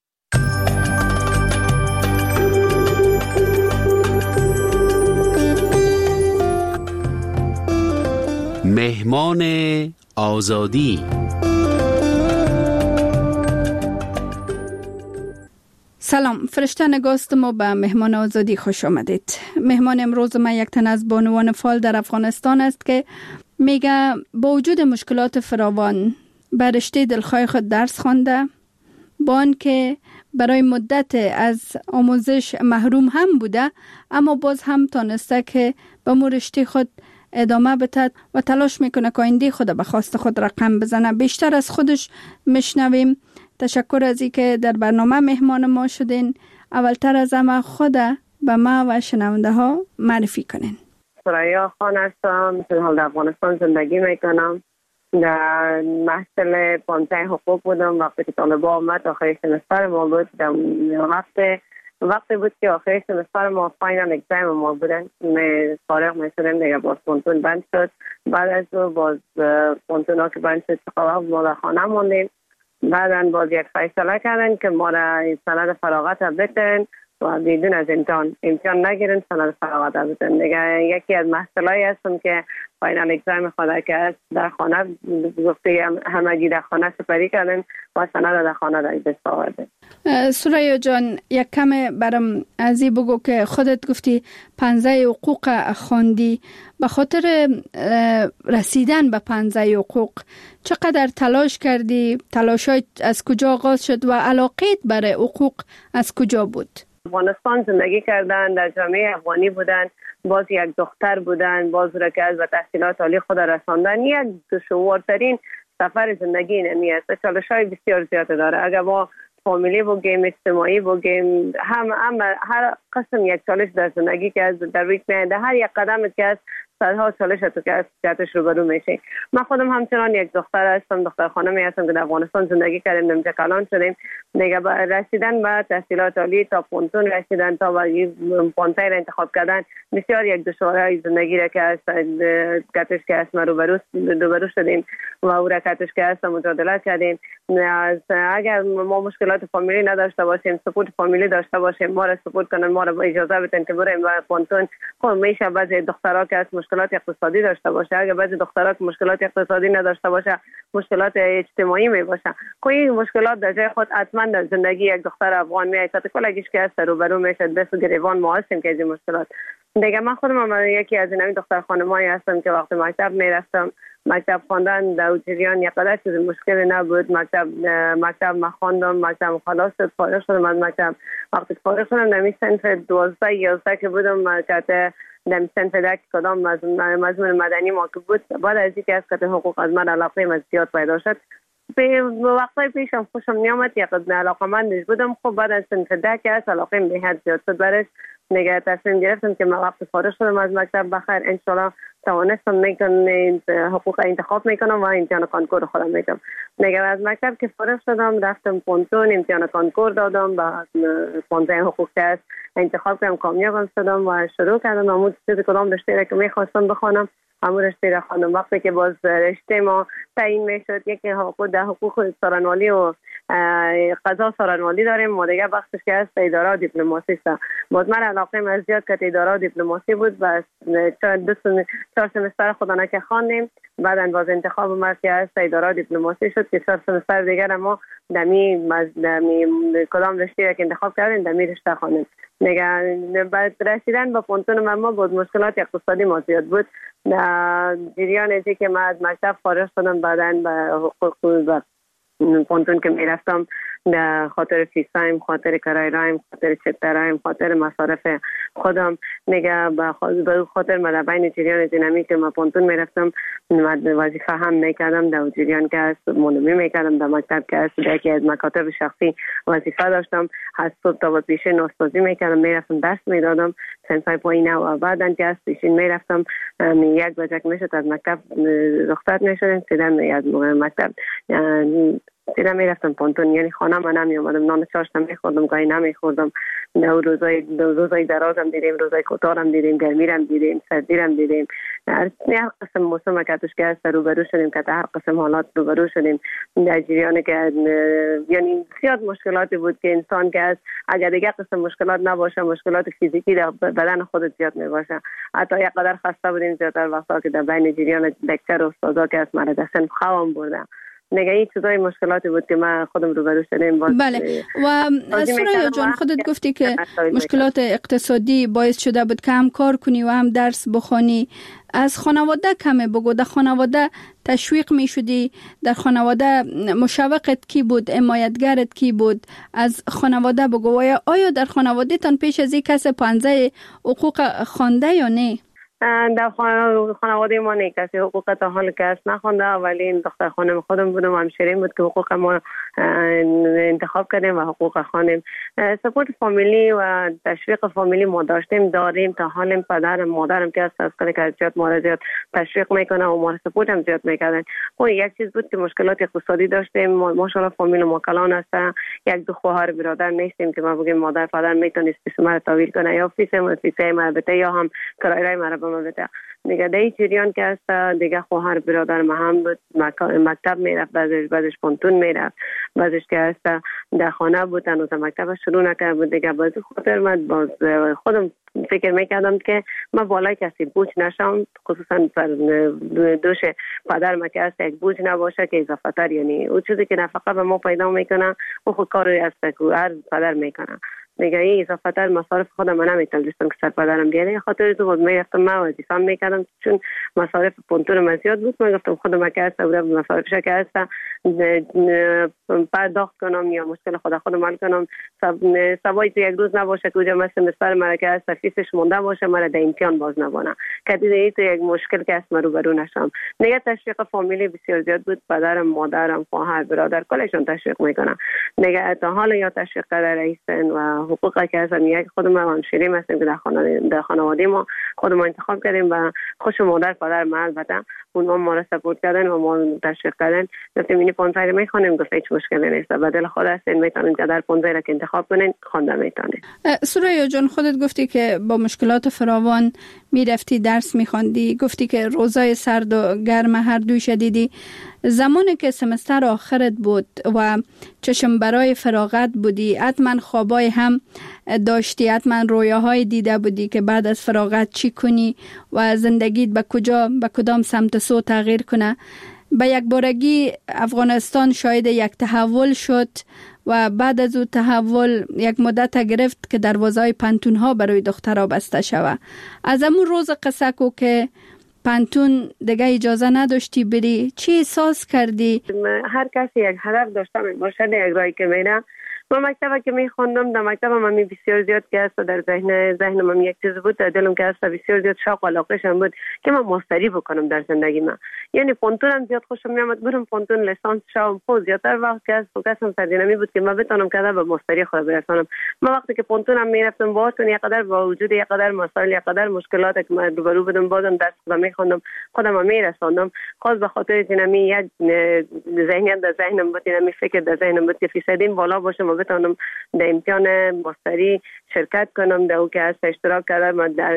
مهمان آزادی. سلام، فرشته نگاست ما به مهمان آزادی خوش آمدید. مهمان امروز ما یک تن از بانوان فعال در افغانستان است که میگه با وجود مشکلات فراوان بر رشته دلخواه خود درس خوانده، با آنکه برای مدت از آموزش محروم هم بوده اما باز هم تانسته که به مو رشته خود ادامه بده و تلاش میکنه که آینده خود به خواست خود رقم بزنه. بیشتر از خودش میشنویم. تشکر از این که در برنامه مهمان ما شدین. اولتر از همه خود به ما و شنونده ها معرفی کنین. سریا خان هستم، در افغانستان زندگی میکنم. در محصل 15 حقوق بودم. وقتی که طالبا آمد آخر سمستر ما بود، وقتی بود که آخر سمستر ما فاینال اگزام ما بودن، فارغ میشدیم دیگه. باز پونتون بند شد. بعد از او باز پونتون ها که بند شد ما در خانه موندیم. بعدن باز یک فیصله کردن که ما را سند فراغت بدن و بدون از امتحان نگیرن، سند فراغت بدن دیگه. یکی از محصولایی هستم که فاینال اگزام خود که است در خانه گفته همگی در خانه سپری کردن و سند در خانه را دست آورده. سریا جان، یک کم برام از این بگو که خودت گفتی 15 حقوق خواندی. به خاطر رسیدن به 15 حقوق چقدر تلاش کردی؟ تلاشات از کجا آغاز شد و علاقت برای حقوق از کجا بود؟ افغانستان زندگی کردن، در جامعه افغانی بودن، باز یک دختر بودن، باز را که از تحصیلات عالی خود رساندن. یک دشوارترین سفر زندگی نمی است. چالش‌های بسیار زیاد داره. اگر ما فامیلی بگیم، اجتماعی بگیم، هر قسم یک چالش در زندگی که از در روی میاد، هر یک قدم که از صدها چالش تو که از جهتش روبرو میشه. من خودم همچنان یک دختر هستم، دختر خانمی هستم که در افغانستان زندگی کردیم، اینجا کلان شدیم. دیگه رسیدن به تحصیلات عالی تا پونتون رسیدن تا به پونتای را انتخاب کردن بسیار یک دشواری زندگی را که از گتش که از ما روبرو شدیم و او را کتش که از مجادله کردیم. اگر ما مشکلات فامیلی نداشته باشیم، سپورت فامیلی داشته باشیم، ما را سپورت کنن، ما را اجازه بدن که بریم به پونتون. خب میشه بعضی دخترها که از مشکلات اقتصادی داشته باشه، اگر بعضی دخترها که مشکلات اقتصادی نداشته باشه، مشکلات اجتماعی می باشه. خب این مشکلات در جای خود حتما در زندگی یک دختر افغان میاد تا کلگیش که از روبرو میشه. دست و گریبان ما هستیم که از این مشکلات دیگه. من خودم یکی از این دختر خانمایی هستم که وقتی مکتب میرفتم، مکتب خواندن در جریان یک قدر چیز مشکلی نبود. مکتب ما خواندم، مکتب خلاص شد، فارغ شدم از مکتب. وقتی فارغ شدم در صنف 12 11 که بودم که در صنف 10 کدام مضمون مدنی ما که بود، بعد از اینکه از کتاب حقوق از من علاقه من زیاد پیدا شد، به وقتای پیشم خوشم نیامد، یک علاقه‌مند بودم. خب بعد از صنف 10 که از علاقه به حد زیاد شد برش، نگه تصمیم گرفتم که من وقتی فارغ شدم از مکتب بخیر انشالله توانستم میکنم حقوق انتخاب میکنم و امتحان کانکور خودم میدم. نگه از مکتب که فارغ شدم رفتم پونتون، امتحان کانکور دادم، با 15 حقوق تست انتخاب کردم، کامیابم شدم و شروع کردم همون چیزی کدام رشته را که میخواستم بخوانم همون رشته را خواندم. وقتی که باز رشته ما تعیین میشد. یکی حقوق سارنوالی و قضا سارنوالی داریم، ما دیگه بخشش که است اداره دیپلماسی است. باز من علاقه من زیاد که اداره دیپلماسی بود و 4 سمستر خدا که خواندیم. بعداً باز انتخاب ما که است اداره دیپلماسی شد که 4 سمستر دیگر ما دمی کدام رشته که انتخاب کردیم دمی رشته خواندیم. بعد رسیدن به پونتون ما بود مشکلات اقتصادی ما زیاد بود. جریان ازی که من از مکتب فارغ شدم بعداً به حقوق پونتون که میرفتم به خاطر فیسایم، خاطر کرایرایم، خاطر چترایم، خاطر مصارف خودم نگه به خاطر مدبین جریان دینامی که ما پونتون میرفتم وظیفه هم میکردم در جریان که است مولوی میکردم در مکتب که است در یکی از مکاتب شخصی وظیفه داشتم. از صبح تا به پیشین استادی میکردم، میرفتم درس میدادم سنفای پایینه و بعدن که است پیشین میرفتم 1 بجه میشد از مکتب رخصت میشدم سیدن از مکتب سیده میرفتم پونتون. یعنی خانه من نمی اومدم، نان چاشت نمیخوردم، گاهی نمیخوردم. روزای درازم دیدیم، روزای کوتاهم دیدیم، گرمیرم دیدیم، سردیرم دیدیم. هر قسم موسم که توش که است روبرو شدیم، که هر قسم حالات روبرو شدیم. در جریان که یعنی زیاد مشکلاتی بود که انسان که است اگر دیگه قسم مشکلات نباشه، مشکلات فیزیکی در بدن خودت زیاد میباشه. حتی یک قدر خسته بودیم زیادتر وقتا که در بین جریان دکتر و استادا که است مرا دستن خوام بردم. نگه این چیزای مشکلاتی بود که من خودم روبرو شدیم. بله و سوریا جان خودت گفتی که مشکلات اقتصادی باعث شده بود که هم کار کنی و هم درس بخوانی. از خانواده کمی بگو، در خانواده تشویق می شدی؟ در خانواده مشوقت کی بود؟ حمایتگرت کی بود؟ از خانواده بگو. آیا در خانواده تان پیش از این کس پنځه حقوق خوانده یا نه؟ در خانواده ما نه کسی حقوق تا حال که است نخونده، ولی این دختر خانم خودم بودم و همشیرین بود که حقوق ما انتخاب کردیم و حقوق خانم. سپورت فامیلی و تشویق فامیلی ما داریم تا حال. پدرم مادرم که است از که زیاد ما زیاد تشویق میکنه و ما سپورت هم زیاد میکردن. خب یک چیز بود که مشکلات اقتصادی داشتیم. ماشاءالله فامیل ما کلان است، 1-2 خواهر برادر نیستیم که ما بگیم مادر پدر میتونست فیس ما تحویل کنه یا فیس ما بده یا هم کرایه ما بده. دیگه در این جریان که است دیگه خواهر برادر ما هم بود مکتب میرفت، بعدش پونتون میرفت، بعدش که است در خانه بود هنوز مکتب شروع نکرده بود. دیگه باز خاطر من باز خودم فکر میکردم که من بالای کسی بوج نشم، خصوصا پر دوش پدر ما که است یک بوج نباشه که اضافه تر. یعنی اون چیزی که نفقه به ما پیدا میکنه و خود کاری است که هر پدر میکنه. دیگه این اضافه تر مصارف خودم من نمیتونستم که سر پدرم بیاره. خاطر تو بود میرفتم من وظیفه میکردم چون مصارف پونتون من زیاد بود. من گفتم خودم که است و مصارفش که است پرداخت کنم یا مشکل خودم حل کنم. سوای تو یک روز نباشه که اونجا مثل مستر مرا که است فیسش مونده باشه مرا در امتحان باز نبانه که دیگه تو یک مشکل که است من روبرو نشم. دیگه تشویق فامیلی بسیار زیاد بود. پدرم مادرم خواهر برادر کلشون تشویق میکنن. دیگه تا حالا یا تشویق کرده رئیسن و حقوقی که از یک خودم همشیرین هستیم که در خانواده ما خودم انتخاب کردیم و خوش مادر پدر ما البته اونها ما را سپورت کردن و ما تشویق کردن. گفتیم این 15 میخونیم، گفت هیچ مشکلی نیست، بدل خود هستین میتونین که در 15 را که انتخاب کنین خوانده میتونین. سوریا جان خودت گفتی که با مشکلات فراوان میرفتی درس میخواندی، گفتی که روزای سرد و گرم هر دوی شدیدی. زمانی که سمستر آخرت بود و چشم برای فراغت بودی، حتما خوابای هم داشتی، حتما رویاهای دیده بودی که بعد از فراغت چی کنی و زندگیت به کدام سمت سو تغییر کنه. به یک بارگی افغانستان شاهد یک تحول شد و بعد از او تحول یک مدت گرفت که دروازه‌های پانتون‌ها برای دخترها بسته شود. از همون روز قصه کو که پانتون دیگه اجازه نداشتی بری، چی احساس کردی؟ هر کسی یک هدف داشته باشه یک راهی که میره. من مکتبی که میخوندم در مکتبم من بسیار زیاد که است در ذهنم یک چیز بود، در دلم که است بسیار زیاد شوق و علاقه‌شم بود که من ماستری بکنم در زندگی من. یعنی پونتونم زیاد خوشم میامد، برم پونتون لیسانس شوم. خود زیادتر وقت که است فوکسم سردینمی بود که من بتونم که به ماستری خود برسونم. من وقتی که پونتونم میرفتم باهاتون یک قدر با وجود یک قدر مسائل یک قدر مشکلات که من روبرو بودم بازم درس خودم میخوندم خودم میرسوندم. خاص به خاطر اینمی یک ذهنیت در ذهنم بود، اینمی فکر در ذهنم بود که فیصدین بالا باشه ما بتونم در امتحان ماستری شرکت کنم، در او که هست اشتراک کردم و در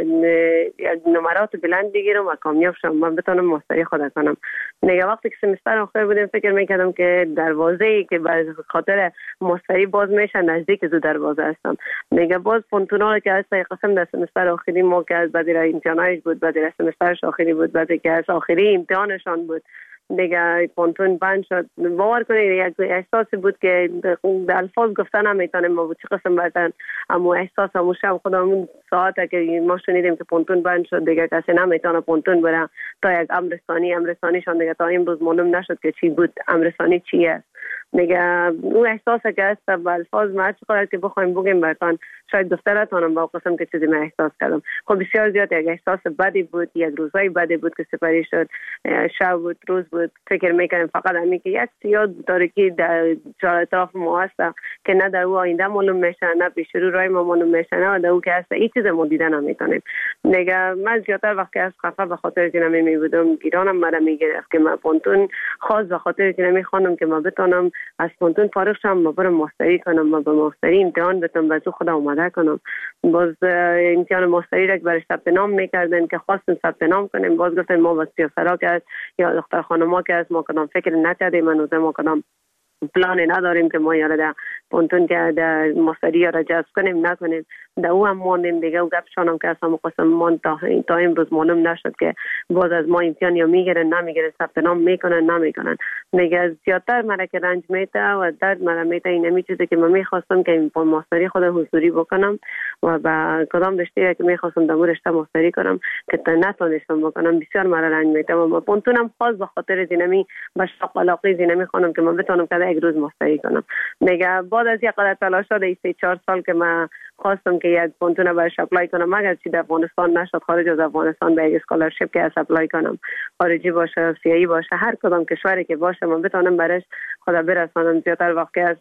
نمرات بلند بگیرم و کامیاب شم و بتونم ماستری خود کنم. دیگه وقتی که سمستر آخر بودم فکر میکردم که دروازه‌ای که به خاطر ماستری باز میشه نزدیک دو دروازه هستم. دیگه باز پونتونا که هست قسم در سمستر آخری ما که از بعد امتحانش بود، بعد سمسترش آخری بود، بعد که از آخری امتحانشان بود، دیگه پونتون بند شد. باور کنید یک احساسی بود که در الفاظ گفتن نمیتونم ما بود چه قسم بردن، اما احساس همون شب خودمون ساعته که ما شنیدیم که پونتون بند شد دیگه کسی نمیتونه پونتون بره تا یک امرثانیشان دیگه تا امروز معلوم نشد که چی بود، امرثانی چیه. دیگه اون احساسه که هست با الفاظ ما چقدر که بخوایم بگیم برتان شاید دفترتانم با قسم که چیزی من احساس کردم. خب بسیار زیاد یک احساس بدی بود، یک روزای بدی بود که سپری شد، شب بود روز بود. فکر میکنم فقط همین که یک سیاه تاریکی در اطراف ما هست که نه در او آینده معلوم میشه نه پیش رو راه ما معلوم میشه نه در او که هست این چیز ما دیده نمیتونیم. دیگه من زیادتر وقتی از خفه به خاطر که نمی بودم گیرانم مرا میگرفت که من پونتون خاص به خاطر که نمیخوانم که من بتونم از پونتون فارغ شم و برم ماستری کنم و به ماستری امتحان بتونم به تو خودم آماده کنم. باز امتحان ماستری را برای ثبت نام میکردن که خواستن ثبت نام کنیم، باز گفتن ما واسه سرا که یا دختر خانما که از ما کدام فکر نکردیم، منوزه ما کدام پلان نداریم که ما یاره در پونتون که در ماستری یاره جذب کنیم نکنیم. در او هم ماندیم دیگه و گپشانم که اصلا قسم مان تا امروز معلوم نشد که باز از ما امتحان یا میگیرن نمیگیرن، ثبت نام میکنن نمیکنن. دیگه زیادتر مرا که رنج میته و درد مرا میته این همی چیزی که من میخواستم که این ماستری خود حضوری بکنم و با کدام رشته که میخواستم در رشته ماستری کنم که تا نتونستم بکنم بسیار مرا رنج میته و پونتونم خاص به خاطر زینمی به شق علاقه زینمی خانم که من بتونم که یک روز ماستری کنم. دیگه بعد از یک قدر تلاش شده 3-4 سال که من خواستم که یک پونتون برش اپلای کنم، اگر چی در افغانستان نشد خارج از افغانستان به یک اسکالرشیپ که اپلای کنم، خارجی باشه سیایی باشه هر کدام کشوری که باشه من بتونم برش خدا برسانم. زیادتر وقتی از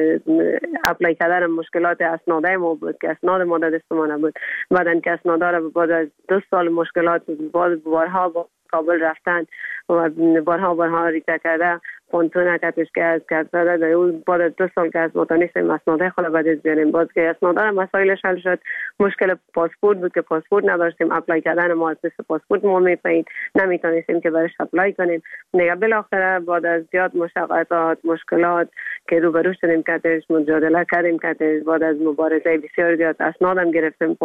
اپلای کردن مشکلات اسناده ما بود که اسناد ما دست ما نبود، بعدن که اسناده را بعد از 2 سال مشکلات بارها با کابل رفتن و بارها ریزه کرده پونتون کتش که از کرده در اون بعد از 2 سال که از متانیستیم اسناده خود بعد از بیاریم باز که اسناده مسائلش حل شد. مشکل پاسپورت بود که پاسپورت نداشتیم، اپلای کردن ما از پاسپورت ما میپایید نمیتونستیم که برش اپلای کنیم. دیگه بالاخره بعد از زیاد مشقت مشکلات که روبرو شدیم کتش مجادله کردیم کتش، بعد از مبارزه بسیار زیاد اسنادم گرفتیم،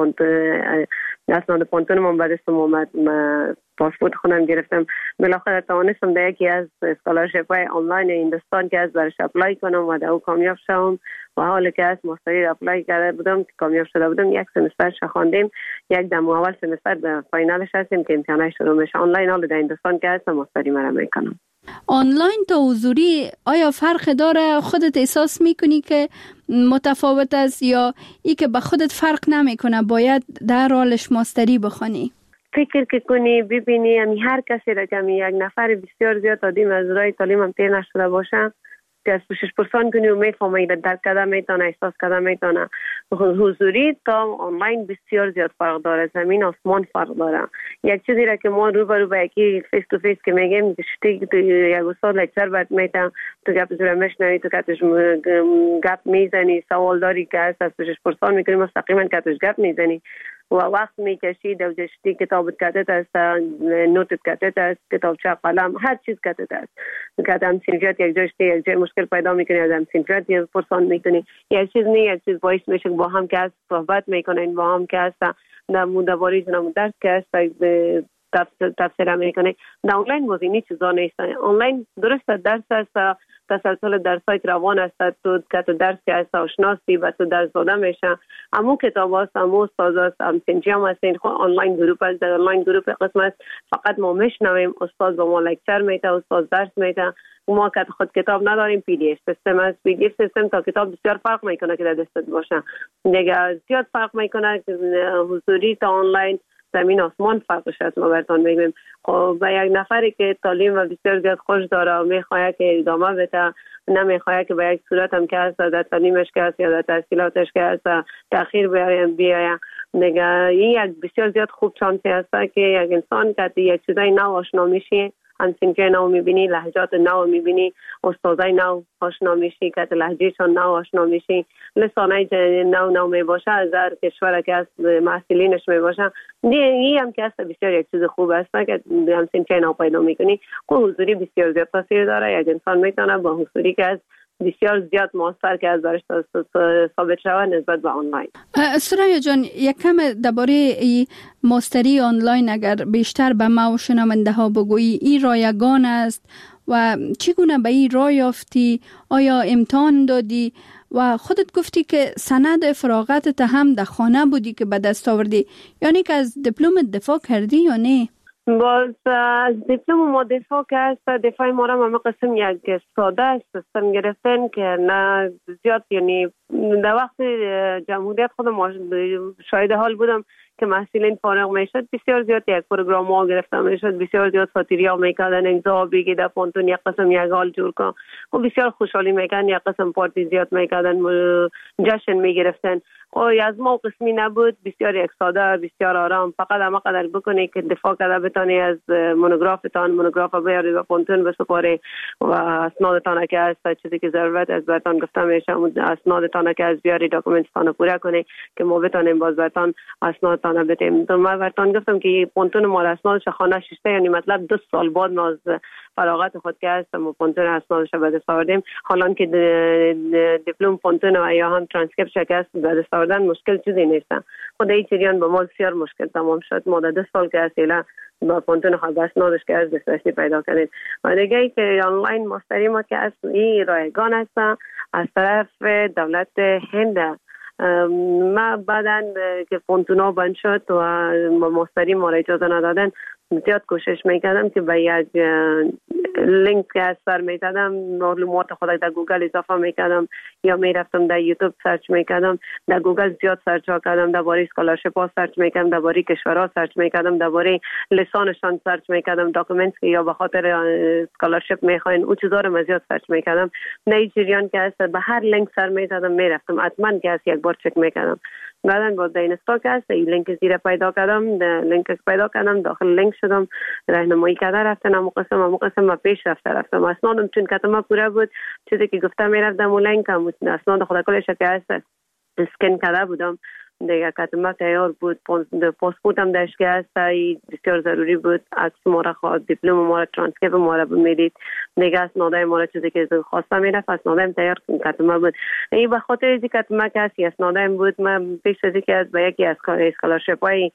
اسناد پونتون من بعد از اومد پاسپورت خودم گرفتم. بالاخره توانستم در یکی از اسکالرشیپ های آنلاین هندوستان که از برش اپلای کنم و در او کامیاب شدم و حالی که از ماستری اپلای کرده بودم که کامیاب شده بودم یک سمستر خواندیم، یک دم اول سمستر به فاینالش هستیم که امتحانش شروع میشه. آنلاین حالا در هندوستان که هستم ماستری مرا میکنم. آنلاین تا حضوری آیا فرق داره؟ خودت احساس میکنی که متفاوت است یا ای که به خودت فرق نمیکنه باید در حالش ماستری بخونی؟ فکر که کنی ببینی هر کسی را که یک نفر بسیار زیاد آدم از راه تعلیم هم تیر نشده باشه که از پوشش پرسان کنی و میفهمه درک کرده میتونه احساس کرده میتونه. حضوری تا آنلاین بسیار زیاد فرق داره، زمین آسمان فرق داره. یک چیزی را که ما روبرو به یکی فیس تو فیس که میگیم شتی تو یک استاد لکچر برات میتم تو گپ زور میشنوی تو کاتش گپ میزنی سوال داری که از پوشش پرسان میکنی مستقیما کاتش گپ میزنی و وقت میکشی دوجشتی کتاب کتت است، نوت کتت است، کتابچه قلم هر چیز کتت است که همسینجات یک جشتی یک جای مشکل پیدا میکنی از همسینجات یک پرسان میکنی یک چیز نه یک چیز باعث میشه با هم که از صحبت میکنین با هم که است نمودواری درس که است تفسیر میکنه. در آنلاین موضوعی چیزا نیست. آنلاین درست درس است، تسلسل درسای روان است، تو که تو درس که است آشناسی و تو درس داده میشه. اما کتاب است، اما استاد است، همسنجی هم است. این آنلاین گروپ است. در آنلاین گروپ قسم است فقط ما میشنویم، استاد با ما لکچر میده، استاد درس میده. ما که خود کتاب نداریم، پی دی اف سیستم است. پی دی اف سیستم تا کتاب بسیار فرق میکنه که در دستت باشه. دیگه زیاد فرق میکنه حضوری تا آنلاین زمین آسمان فرقش است. ما براتون میگیم خب به یک نفری که تعلیم و بسیار زیاد خوش داره میخواد که ادامه بده، نمیخواد که به یک صورت هم که است در تعلیمش که است یا در تحصیلاتش که است تأخیر بیاید. دیگه این یک بسیار زیاد خوب شانسی است که یک انسان که یک چیزای نو آشنا میشه همسنجای نو میبینی، لهجات نو میبینی، استادای نو آشنا میشی که لهجهشان نو آشنا میشی، لسانای نو میباشه از هر کشور که از محصلینش میباشه. این هم که است بسیار یک چیز خوب است که همسنجای نو پیدا میکنی. حضوری بسیار زیاد تاثیر داره. یک انسان میتونه با حضوری که از بسیار زیاد موثر که از داشت ثابت شود نسبت به آنلاین. سریا جان، یک کم درباره ماستری آنلاین اگر بیشتر به ما و شنونده ها بگویی، این رایگان است و چگونه به این راه یافتی؟ آیا امتحان دادی و خودت گفتی که سند فراغتت هم در خانه بودی که به دست آوردی، یعنی که از دیپلم دفاع کردی یا نه؟ باز از دیپلم ما دفاع کرد. دفاع ما را همه قسم یک ساده سیستم گرفتن که نه زیاد، یعنی در وقت جمهوریت خود ما شاهد حال بودم که محصلین فارغ میشد بسیار زیاد یک پروگرام ها گرفته میشد، بسیار زیاد ساتیری ها میکردن، امضا بگی در پانتون یک قسم یک حال جور کن و بسیار خوشحالی میکردن، یک قسم پارتی زیاد میکردن، جشن میگرفتن. از ما قسمی نبود، بسیار یک ساده، بسیار آرام، فقط همه قدر بکنی که دفاع کرده بتانی از مونوگراف بیاری و پانتون بسپاری و اسنادتان که از چیزی که ضرورت از برتان گفته میشه اسنادتان که از بیاری داکومنتتان پوره کنی که ما بتانیم باز برتان اسنادتان بدیم. من برتان گفتم که پانتون ما اسنادش خانه ششته، یعنی مطلب 2 سال بعد ما از فراغت خود که هستم و پانتون اسنادش به دست آوردیم. حالا که دیپلم پانتون و یا هم ترانسکریپت شکست به دست آوردن مشکل چیزی نیست. خود این جریان با ما بسیار مشکل تمام شد. ما 2 سال که اصلا با پانتون خود اسنادش که از دسترسی پیدا کردیم. و دیگه ای که آنلاین ماستری ما که از این رایگان است از طرف دولت هند. ما بعدن که پانتونا بند شد و ماستری ما را اجازه ندادن، زیاد کوشش میکردم که به یک لینک که سر میدادم معلومات خود در گوگل اضافه میکردم یا میرفتم در یوتیوب سرچ میکردم. در گوگل زیاد سرچ کردم، درباره اسکالرشپ ها سرچ میکردم، درباره کشورها سرچ میکردم، درباره لسانشان سرچ میکردم، داکومنت که یا به خاطر اسکالرشپ میخواین او چیزا رو زیاد سرچ میکردم. نایجریان که است به هر لینک سر میدادم میرفتم، حتما که است یک بار چک میکردم. بعدن با اینستا که است این لینک زیر پیدا کردم، داخل لینک شدم، راهنمایی کرده رفتن، همون قسم ما پیش رفتم. اسنادم چون کتما پوره بود، چیزی که گفتم میرفتم اون لینک هم اسناد خود کلش که است اسکن کرده بودم دیگه، کتما تیار بود. پاسپورت هم داشت که است بسیار ضروری بود، عکس ما را خواست، دیپلم ما را، ترانسکریپت ما را میدید دیگه، اسنادای ما را چیزی که خواستم میرفت اسنادم تیار کتما بود. این به خاطر اینکه کتما کسی اسنادم بود، من پیش از اینکه از به یکی از اسکالرشپ های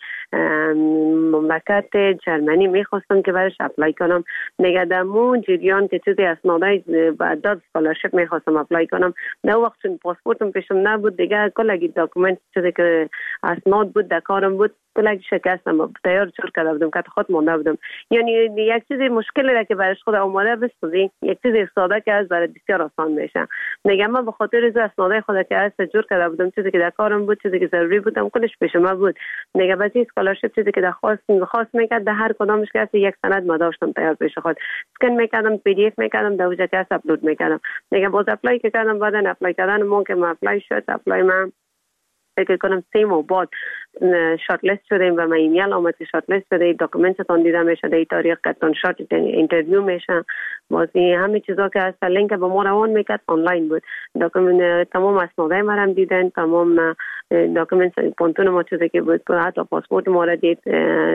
مملکت جرمنی میخواستم که برش اپلای کنم. دیگه دمون جریان که چیزی اسنادای بعد اسکالرشپ میخواستم اپلای کنم، در وقت چون پاسپورتم پیشم نبود دیگه، کلی داکومنت چیزی که اسناد بود در کارم بود کلی شکستم، تیار چور کرده بودم که خود مونده بودم. یعنی یک چیز مشکلی را که برش خود آماده بسازی، یک چیز ساده که از برای بسیار آسان میشه. میگم من به خاطر از اسنادای خود که از جور کرده بودم، چیزی که در کارم بود، چیزی که ضروری بودم کلش پیش من بود. میگم بعضی اسکالرشپ چیزی که در خواست میکرد، در هر کدامش که از یک سند ما داشتم تیار پیش خود، اسکن میکردم، پی دی اف میکردم، در اوجا که اپلود میکردم. میگم باز اپلای کردم، بعدن اپلای کردن ما که اپلای شد، اپلای من فکر کنم 3 ماه بعد شارت لیست شدیم و من ایمیل آمد که شارت لیست شده، داکومنتتون دیده میشه، در این تاریخ کتون شارت اینترویو میشه. بازی همه چیزا که از لینک به ما روان میکرد آنلاین بود. داکومنت تمام اسنادای ما هم دیدن، تمام داکومنت پانتون ما چیزی که بود، حتی پاسپورت ما را دید،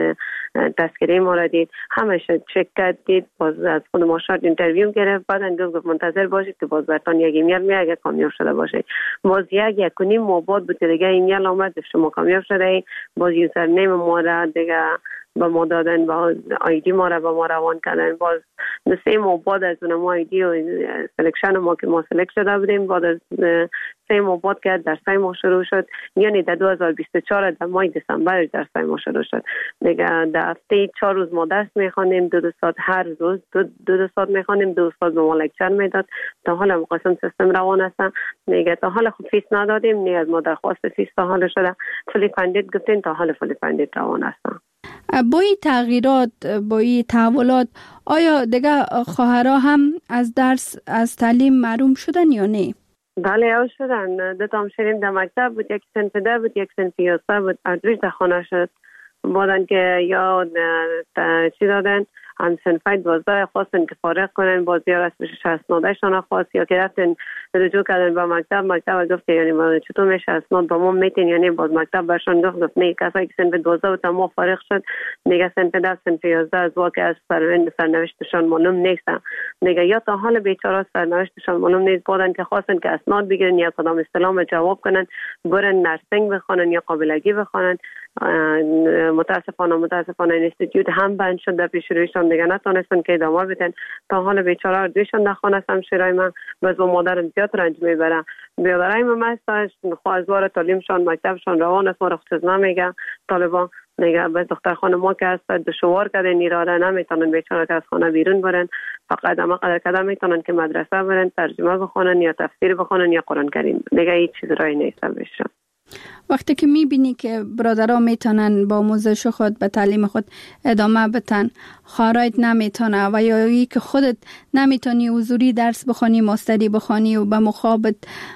تذکره ما را دید، همه چک کردید. باز از خود ما شارت اینترویو گرفت، بعدن گفت منتظر باشید که باز براتون یک ایمیل میاد اگه کامیاب شده باشه. باز یک کنیم ماه بعد بود دیگه ایمیل آمد شما کامیاب شده. باز یوزر نیم ما را دیگه به ما دادن، با آیدی ما را به ما روان کردن. باز 3 ماه بعد از اون ما آیدی و سلکشن ما که ما سلکت شده بودیم، بعد از 3 ماه بعد که در 3 ماه شروع شد، یعنی در 2024 در ماه دسامبر در 3 ماه شروع شد دیگه. در هفته 4 روز ما درس میخوانیم، 2 ساعت هر روز 2 ساعت میخوانیم، 2 ساعت به ما لکچر میداد. تا حالا مقاسم سیستم روان است دیگه. تا حالا خب فیس ندادیم، نه از ما درخواست فیس تا حالا شده، فولی فاندید گفتین، تا حالا فولی فاندید روان است. با این تغییرات، با این تحولات، آیا دیگه خواهرها هم از درس، از تعلیم محروم شدن یا نه؟ بله او شدن. 2 تا همشیریم در مکتب بود، یک صنف 10 بود، یک صنف 11 بود، ادریج در خانه شد. بعدن که یا چی دادن، هم صنفای 12 خواستن که فارغ کنن، بازی ها رسمش اسنادشان خواست یا که رفتن رجوع کردن با مکتب گفت که یعنی ما چطور میشه اسناد با ما میتین، یعنی باز مکتب برشان گفت نه، کسایی که صنف 12 و تمام فارغ شد دیگه صنف 10 صنف 11 از واقع از سرنوشتشان معلوم نیست دیگه، یا تا حال بیچاره سرنوشتشان معلوم نیست، بودن که خواستن که اسناد بگیرن یا کدام استلام جواب کنن، برن نرسینگ بخونن یا قابلگی بخونن. متاسفانه اینستیتوت هم بند شد، در پیش رویشان دیگه نتونستن که ادامه بدن. تا حال بیچاره دویشان در خانه است، همشیرای من باز با مادرم زیاد رنج میبرم. بیادرای من مستاش خواهزوار تعلیمشان مکتبشان روان است، ما رو چیز نمیگه طالبان نگه بس دختر خانه ما که هست دشوار کردن ایراده نمیتونن بیچاره که از خانه بیرون برن، فقط اما قدر کدام میتونن که مدرسه برن ترجمه بخونن یا تفسیر بخونن یا قرآن کریم، دیگه هیچ چیز رای نیست بهشون. وقتی که میبینی که برادرها میتونن با آموزش خود به تعلیم خود ادامه بدن، خواهرایت نمیتونه و یا ای که خودت نمیتونی حضوری درس بخونی، ماستری بخونی و به مخابط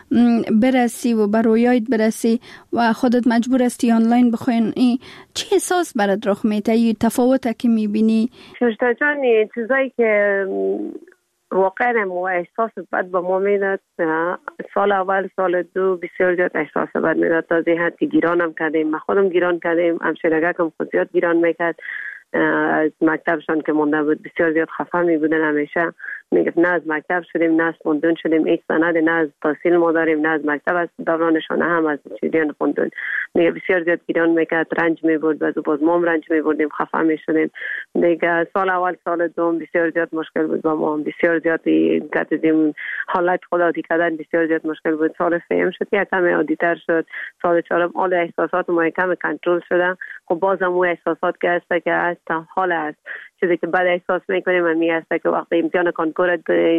برسی و به رویایت برسی و خودت مجبور هستی آنلاین بخونی، چه احساس برات رخ میده؟ یه تفاوته که میبینی؟ شوشتا جان چیزایی که واقعا مو احساس بد به ما میداد، سال اول سال دو بسیار زیاد احساس بد میداد، تا زی حد که گیرانم کردیم، ما خودم گیران کردیم، همشیرگه کم خود زیاد گیران میکرد از مکتبشان که مونده بود، بسیار زیاد خفه می بودن. همیشه میگفت نه از مکتب شدیم نه از خوندون شدیم، هیچ سند نه از تحصیل ما داریم نه از مکتب، از دورانشان هم از چیزیان خوندون. میگه بسیار زیاد گیران میکرد، رنج می بود، باز ما رنج می بردیم، خفه می شدیم دیگه. سال اول سال دوم بسیار زیاد مشکل بود با ما، بسیار زیاد کردیم حالت خودآتی کردن بسیار زیاد مشکل بود. سال سوم شد که کم عادی‌تر شد، سال چهارم حال احساسات ما کم کنترل شده. خب بازم اون احساسات که هست که تا حال است، چیزی که بعد احساس میکنیم من میگه که وقتی امتحان کنکور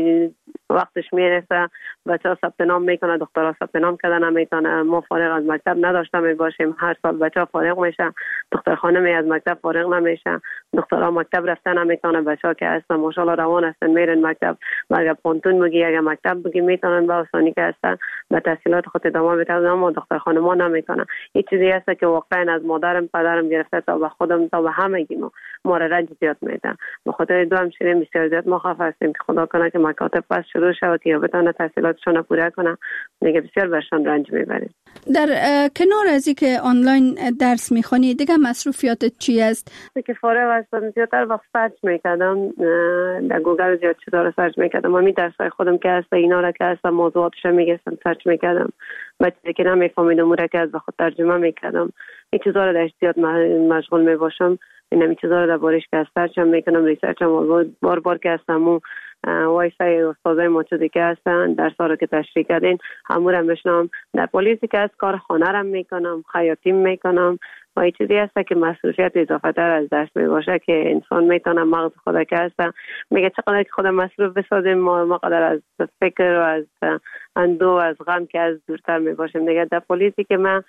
وقتش میرسه بچه‌ها ثبت نام میکنه، دخترها ثبت نام کردن نمیتونه، ما فارغ از مکتب نداشته میباشیم، هر سال بچه‌ها فارغ میشه، دختر خانمی از مکتب فارغ نمیشه، دخترها مکتب رفتن نمیتونه، بچه‌ها که هستن ماشاءالله روان هستن میرن مکتب، اگر پانتون بگی اگر مکتب بگی میتونن با آسانی که هستن به تحصیلات خود ادامه بدن، اما دختر خانما نمیتونه. این چیزی هست که واقعا از مادرم پدرم گرفته تا به خودم تا به همگی ما را رنج زیاد میده. به خاطر دو همشیرین بسیار زیاد ما خفه هستیم که خدا کنه که مکاتب پس شروع شود که بتونه تحصیلاتشون پوره کنه، دیگه بسیار برشان رنج میبریم. در کنار از اینکه آنلاین درس میخونی دیگه مصروفیاتت چی است؟ که فارغ هستم زیادتر وقت سرچ میکردم، در گوگل زیاد چیزا رو سرچ میکردم، همین درسای خودم که هست اینا را که هست موضوعاتش میگرفتم سرچ میکردم، چیزی که نمیفهمیدم اون را که از خود ترجمه میکردم. این چیزا رو در زیاد مشغول میباشم، این چیزا رو در بارش که از سرچم میکنم، ریسرچم بار که هستم و وایسای استادای ما چیزی که هستن درسا رو که تشریح کردین همون بشنم. در پلیسی که از کار خانه رم میکنم، خیاطیم میکنم و این چیزی هست که مصروفیت اضافه تر از درس میباشه که انسان میتونه مغز خود که هستن میگه چقدر که خود مصروف بسازیم ما قدر از فکر و از اندو و از غم که از دورتر میباشیم دیگه. در پلیسی که من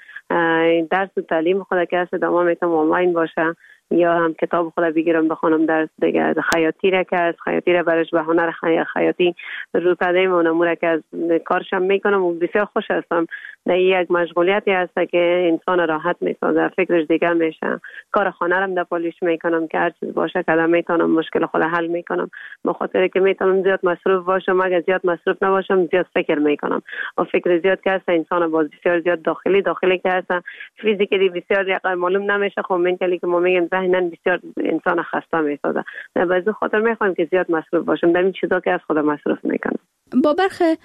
درس و تعلیم خود که هست دما میتونم آنلاین باشه یا هم کتاب خود بگیرم بخونم درس دیگه. خیاطی را که از خیاطی را برش به هنر خیاطی رو کردیم و نمونه که از کارشم میکنم و بسیار خوش هستم. در یک مشغولیتی هست که انسان راحت میسازه، فکرش دیگه میشه. کار خانه رم در پالیش میکنم که هر چیز باشه که میتونم مشکل خود حل میکنم، به خاطر که میتونم زیاد مصروف باشم. اگر زیاد مصروف نباشم زیاد فکر میکنم و فکر زیاد که هست انسان باز بسیار زیاد داخلی که هست فیزیکی بسیار یقین معلوم نمیشه. خب منتالی که ما میگیم ذهنن بسیار انسان خسته میسازه. در بعضی خاطر میخوام که زیاد مصروف باشم در این چیزا که از خود مصروف میکنم. با برخی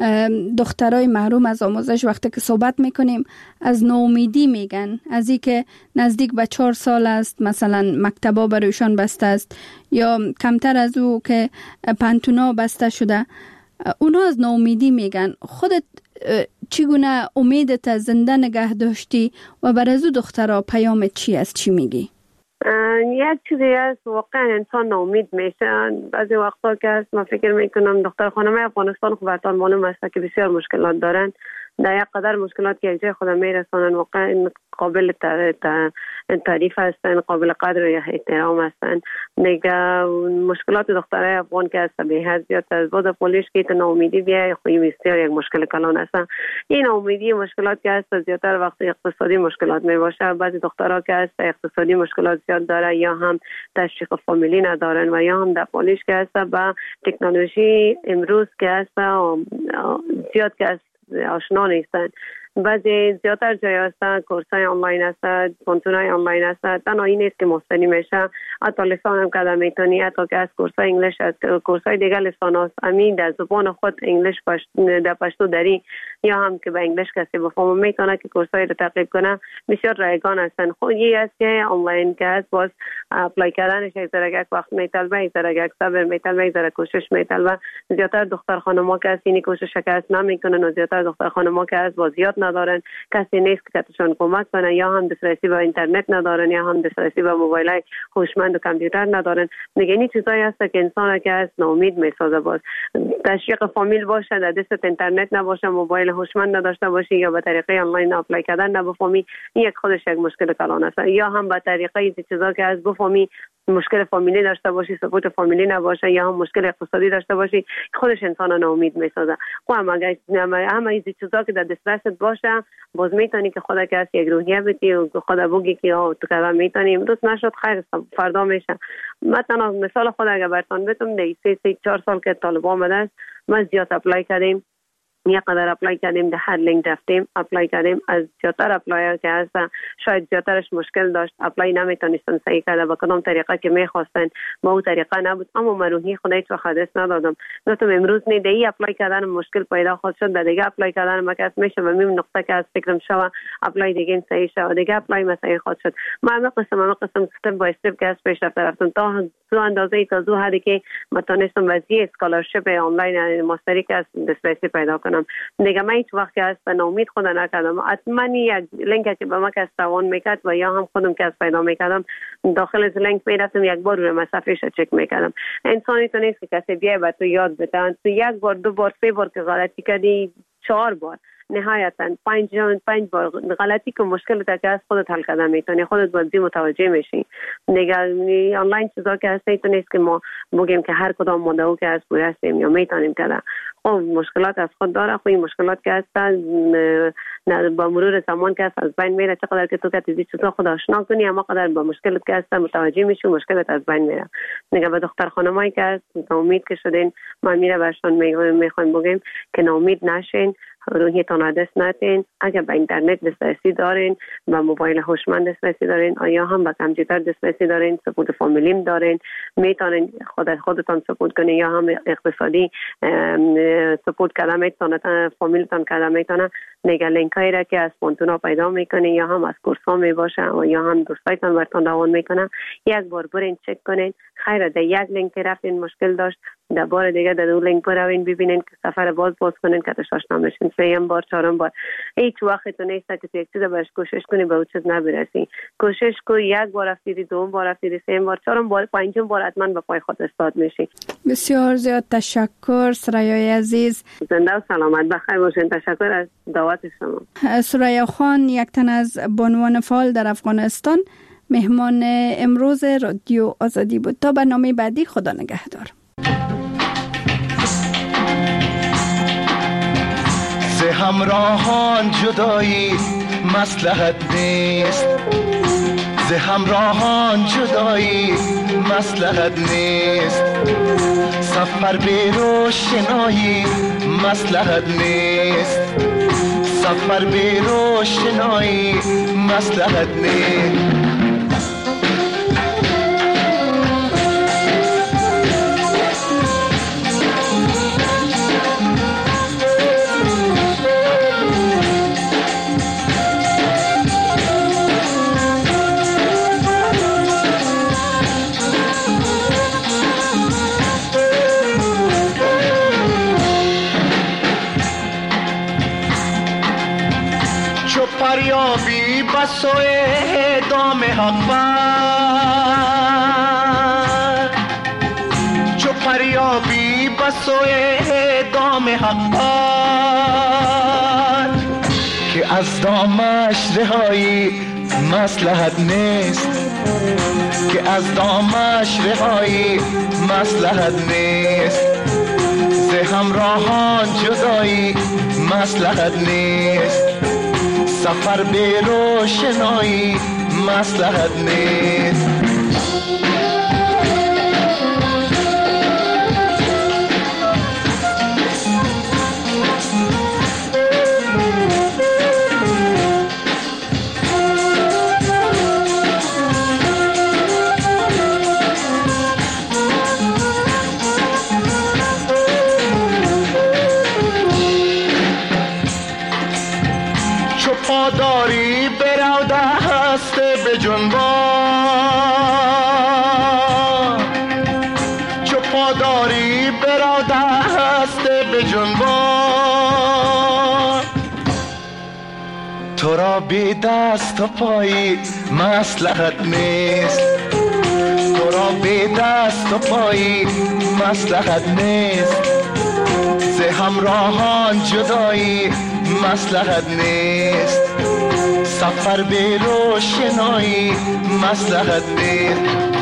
دخترای محروم از آموزش وقتی که صحبت میکنیم از ناامیدی میگن، از این که نزدیک به 4 سال است مثلا مکتبا برایشان بسته است یا کمتر از او که پانتونا بسته شده، اونا از ناامیدی میگن. خودت چگونه امیدت زنده نگه داشتی و بر از او دخترها پیام چی است؟ چی میگی؟ یک چیزی است واقعا انسان ناامید میشه. بعضی وقتا که است من فکر میکنم دختر خانم افغانستان خب براتون معلوم است که بسیار مشکلات دارن. در یک قدر مشکلات که یک جای خود میرسانن واقعا قابل تعریف هستن، قابل قدر و احترام هستن. دیگه مشکلات دخترای افغان که است به حد زیاد از بعد پولیش که ناامیدی بیای خوی بسیار یک مشکل کلان هستن. این ناامیدی مشکلات که است زیادتر وقت اقتصادی مشکلات می باشه. بعضی دخترها که است اقتصادی مشکلات زیاد داره یا هم تشویق فامیلی ندارن و یا هم در پولیش که است با تکنولوژی امروز که است زیاد که است آشنا نیستن. بعضی زیادتر جای هستن کورسای آنلاین هستن، پانتونای آنلاین هستن. تنها این نیست که مستنی میشه، حتی لسان هم کده میتونی، حتی که از کورسای انگلیش هست، کورسای دیگه لسان هست امین در زبان خود انگلیش در پشتو داری یا هم که به انگلیش کسی بفهمه میتونه که کورسای رو تعقیب کنه. بسیار رایگان هستن. خود یه است که آنلاین که هست باز اپلای کردنش یک ذره یک وقت میطلبه، یک ذره یک صبر میطلبه، یک ذره کوشش میطلبه. زیادتر دختر خانم‌ها که اینی کوشش شکست نمیکنن و زیادتر دختر خانم‌ها که باز زیاد ندارن، کسی نیست که تشون کمک کنه، یا هم دسترسی به اینترنت ندارن یا هم دسترسی به موبایل هوشمند و کامپیوتر ندارن. دیگه این چیزایی هست که انسان که از ناامید میسازه. باز تشویق فامیل باشه، در دست اینترنت نباشه، موبایل هوشمند نداشته باشی یا به طریقه آنلاین اپلای کردن نبفهمی، این یک خودش یک مشکل کلان است. یا هم به طریقه این چیزا که از بفهمی مشکل فامیلی داشته باشی، سپورت فامیلی نباشه یا هم مشکل اقتصادی داشته باشی، خودش انسان رو ناامید میسازه. خب اگه همه این چیزا که در دسترست باشه باز میتونی که خودت که یک روحیه بدی و خودت بگی که تو کذا میتونی، امروز نشد خیر فردا میشه. مثلا مثال خود اگه براتون بگم، در 3-4 سال که طالب آمده است ما زیاد اپلای کردیم، یک قدر اپلای کردیم، در هر لینک رفتیم اپلای کردیم. از زیادتر اپلای که هستن شاید زیادترش مشکل داشت، اپلای نمیتونستن صحیح کرده با کدام طریقه که میخواستن با اون طریقه نبود، اما من روحی خدا هیچ وقت حدث ندادم. گفتم امروز نه دی اپلای کردن مشکل پیدا خواهد شد، دیگه اپلای کردن مکس میشه و میم نقطه که از فکرم شوه اپلای دیگه صحیح شد، دیگه اپلای مسئله خواهد شد. من قسم استپ بای استپ که از پیش رفتم تا تو اندازه تا زو حدی که متونستم وضعیت اسکالرشپ آنلاین ماستری که از دسترسی پیدا کنم. دیگه من هیچ وقت که از ناامید خود نکردم. حتما یک لینک که به ما که روان میکرد و یا هم خودم که از پیدا میکردم داخل از لینک میرفتم یک بار روی صفحه‌اش چک میکردم. انسانی تو نیست که کسی بیای به تو یاد بده، تو یک بار 2 بار 3 بار که غلطی کردی 4 بار نهایتا 5 بار غلطی که مشکل تا که از خودت حل کردن میتونی، خودت بازی متوجه میشی. دیگه آنلاین چیزا که هست تو نیست که ما بگیم که هر کدام مدعو که از پوره هستیم یا میتونیم کردن. خب مشکلات از خود داره، خب این مشکلات که هستن با مرور زمان که از بین میره. چقدر که تو که چیزی چطور خود آشنا کنی اما قدر با مشکلات که هستن متوجه میشی مشکلات از بین میره. دیگه به دختر خانمایی که هست ناامید که شدین ما میره برشون میخوایم بگیم که ناامید نشین، روحیتان را دست ندین. اگر به اینترنت دسترسی دارین، به موبایل هوشمند دسترسی دارین، آیا هم به کامپیوتر دسترسی دارین، سپورت فامیلیم دارین، میتونین خودتان سپورت کنین یا هم اقتصادی سپورت کردن میتونه، فامیلتان کردن میتونه. نگه لینک هایی را که از پانتونا پیدا میکنین یا هم از کورس ها میباشه و یا هم دوستایتان برتان روان میکنن، یک بار برین چک کنین. خیره در یک لینک رفتین مشکل داشت، در بار دیگه در اون لینک بروین ببینین که سفر باز کنین که آشنا بشین. 3 بار 4 بار هیچ وقت تو نیست که تو یک چیز باش کوشش کنی به اون چیز نبرسی. کوشش کو، یک بار رفتی، 2 بار رفتی، 3 بار 4 بار 5 بار حتما به پای خود استاد میشی. بسیار زیاد تشکر سرایای عزیز، زنده و سلامت بخیر باشین. تشکر از دعوت شما. سریا خان یک تن از بانوان فعال در افغانستان مهمان امروز رادیو آزادی بود. تا برنامه بعدی خدا نگهدار. ز همراهان جدایی مصلحت نیست، ز همراهان جدایی مصلحت نیست، سفر به روشنایی مصلحت نیست، سفر به روشنایی مصلحت نیست. فریابی بسوی دام حق بر، چو فریابی بسوی دام حق بر، که از دامش رهایی مصلحت نیست، که از دامش رهایی مصلحت نیست. ز همراهان جدایی مصلحت نیست، سفر به روشنایی مصلحت نیست. پاداری برو دست به جنبان، چو پاداری برو دست به جنبان. تو را بی دست و پایی مصلحت نیست، تو را بی دست و پایی مصلحت نیست. ز همراهان جدایی مصلحت نیست، سفر به روشنایی مصلحت نیست.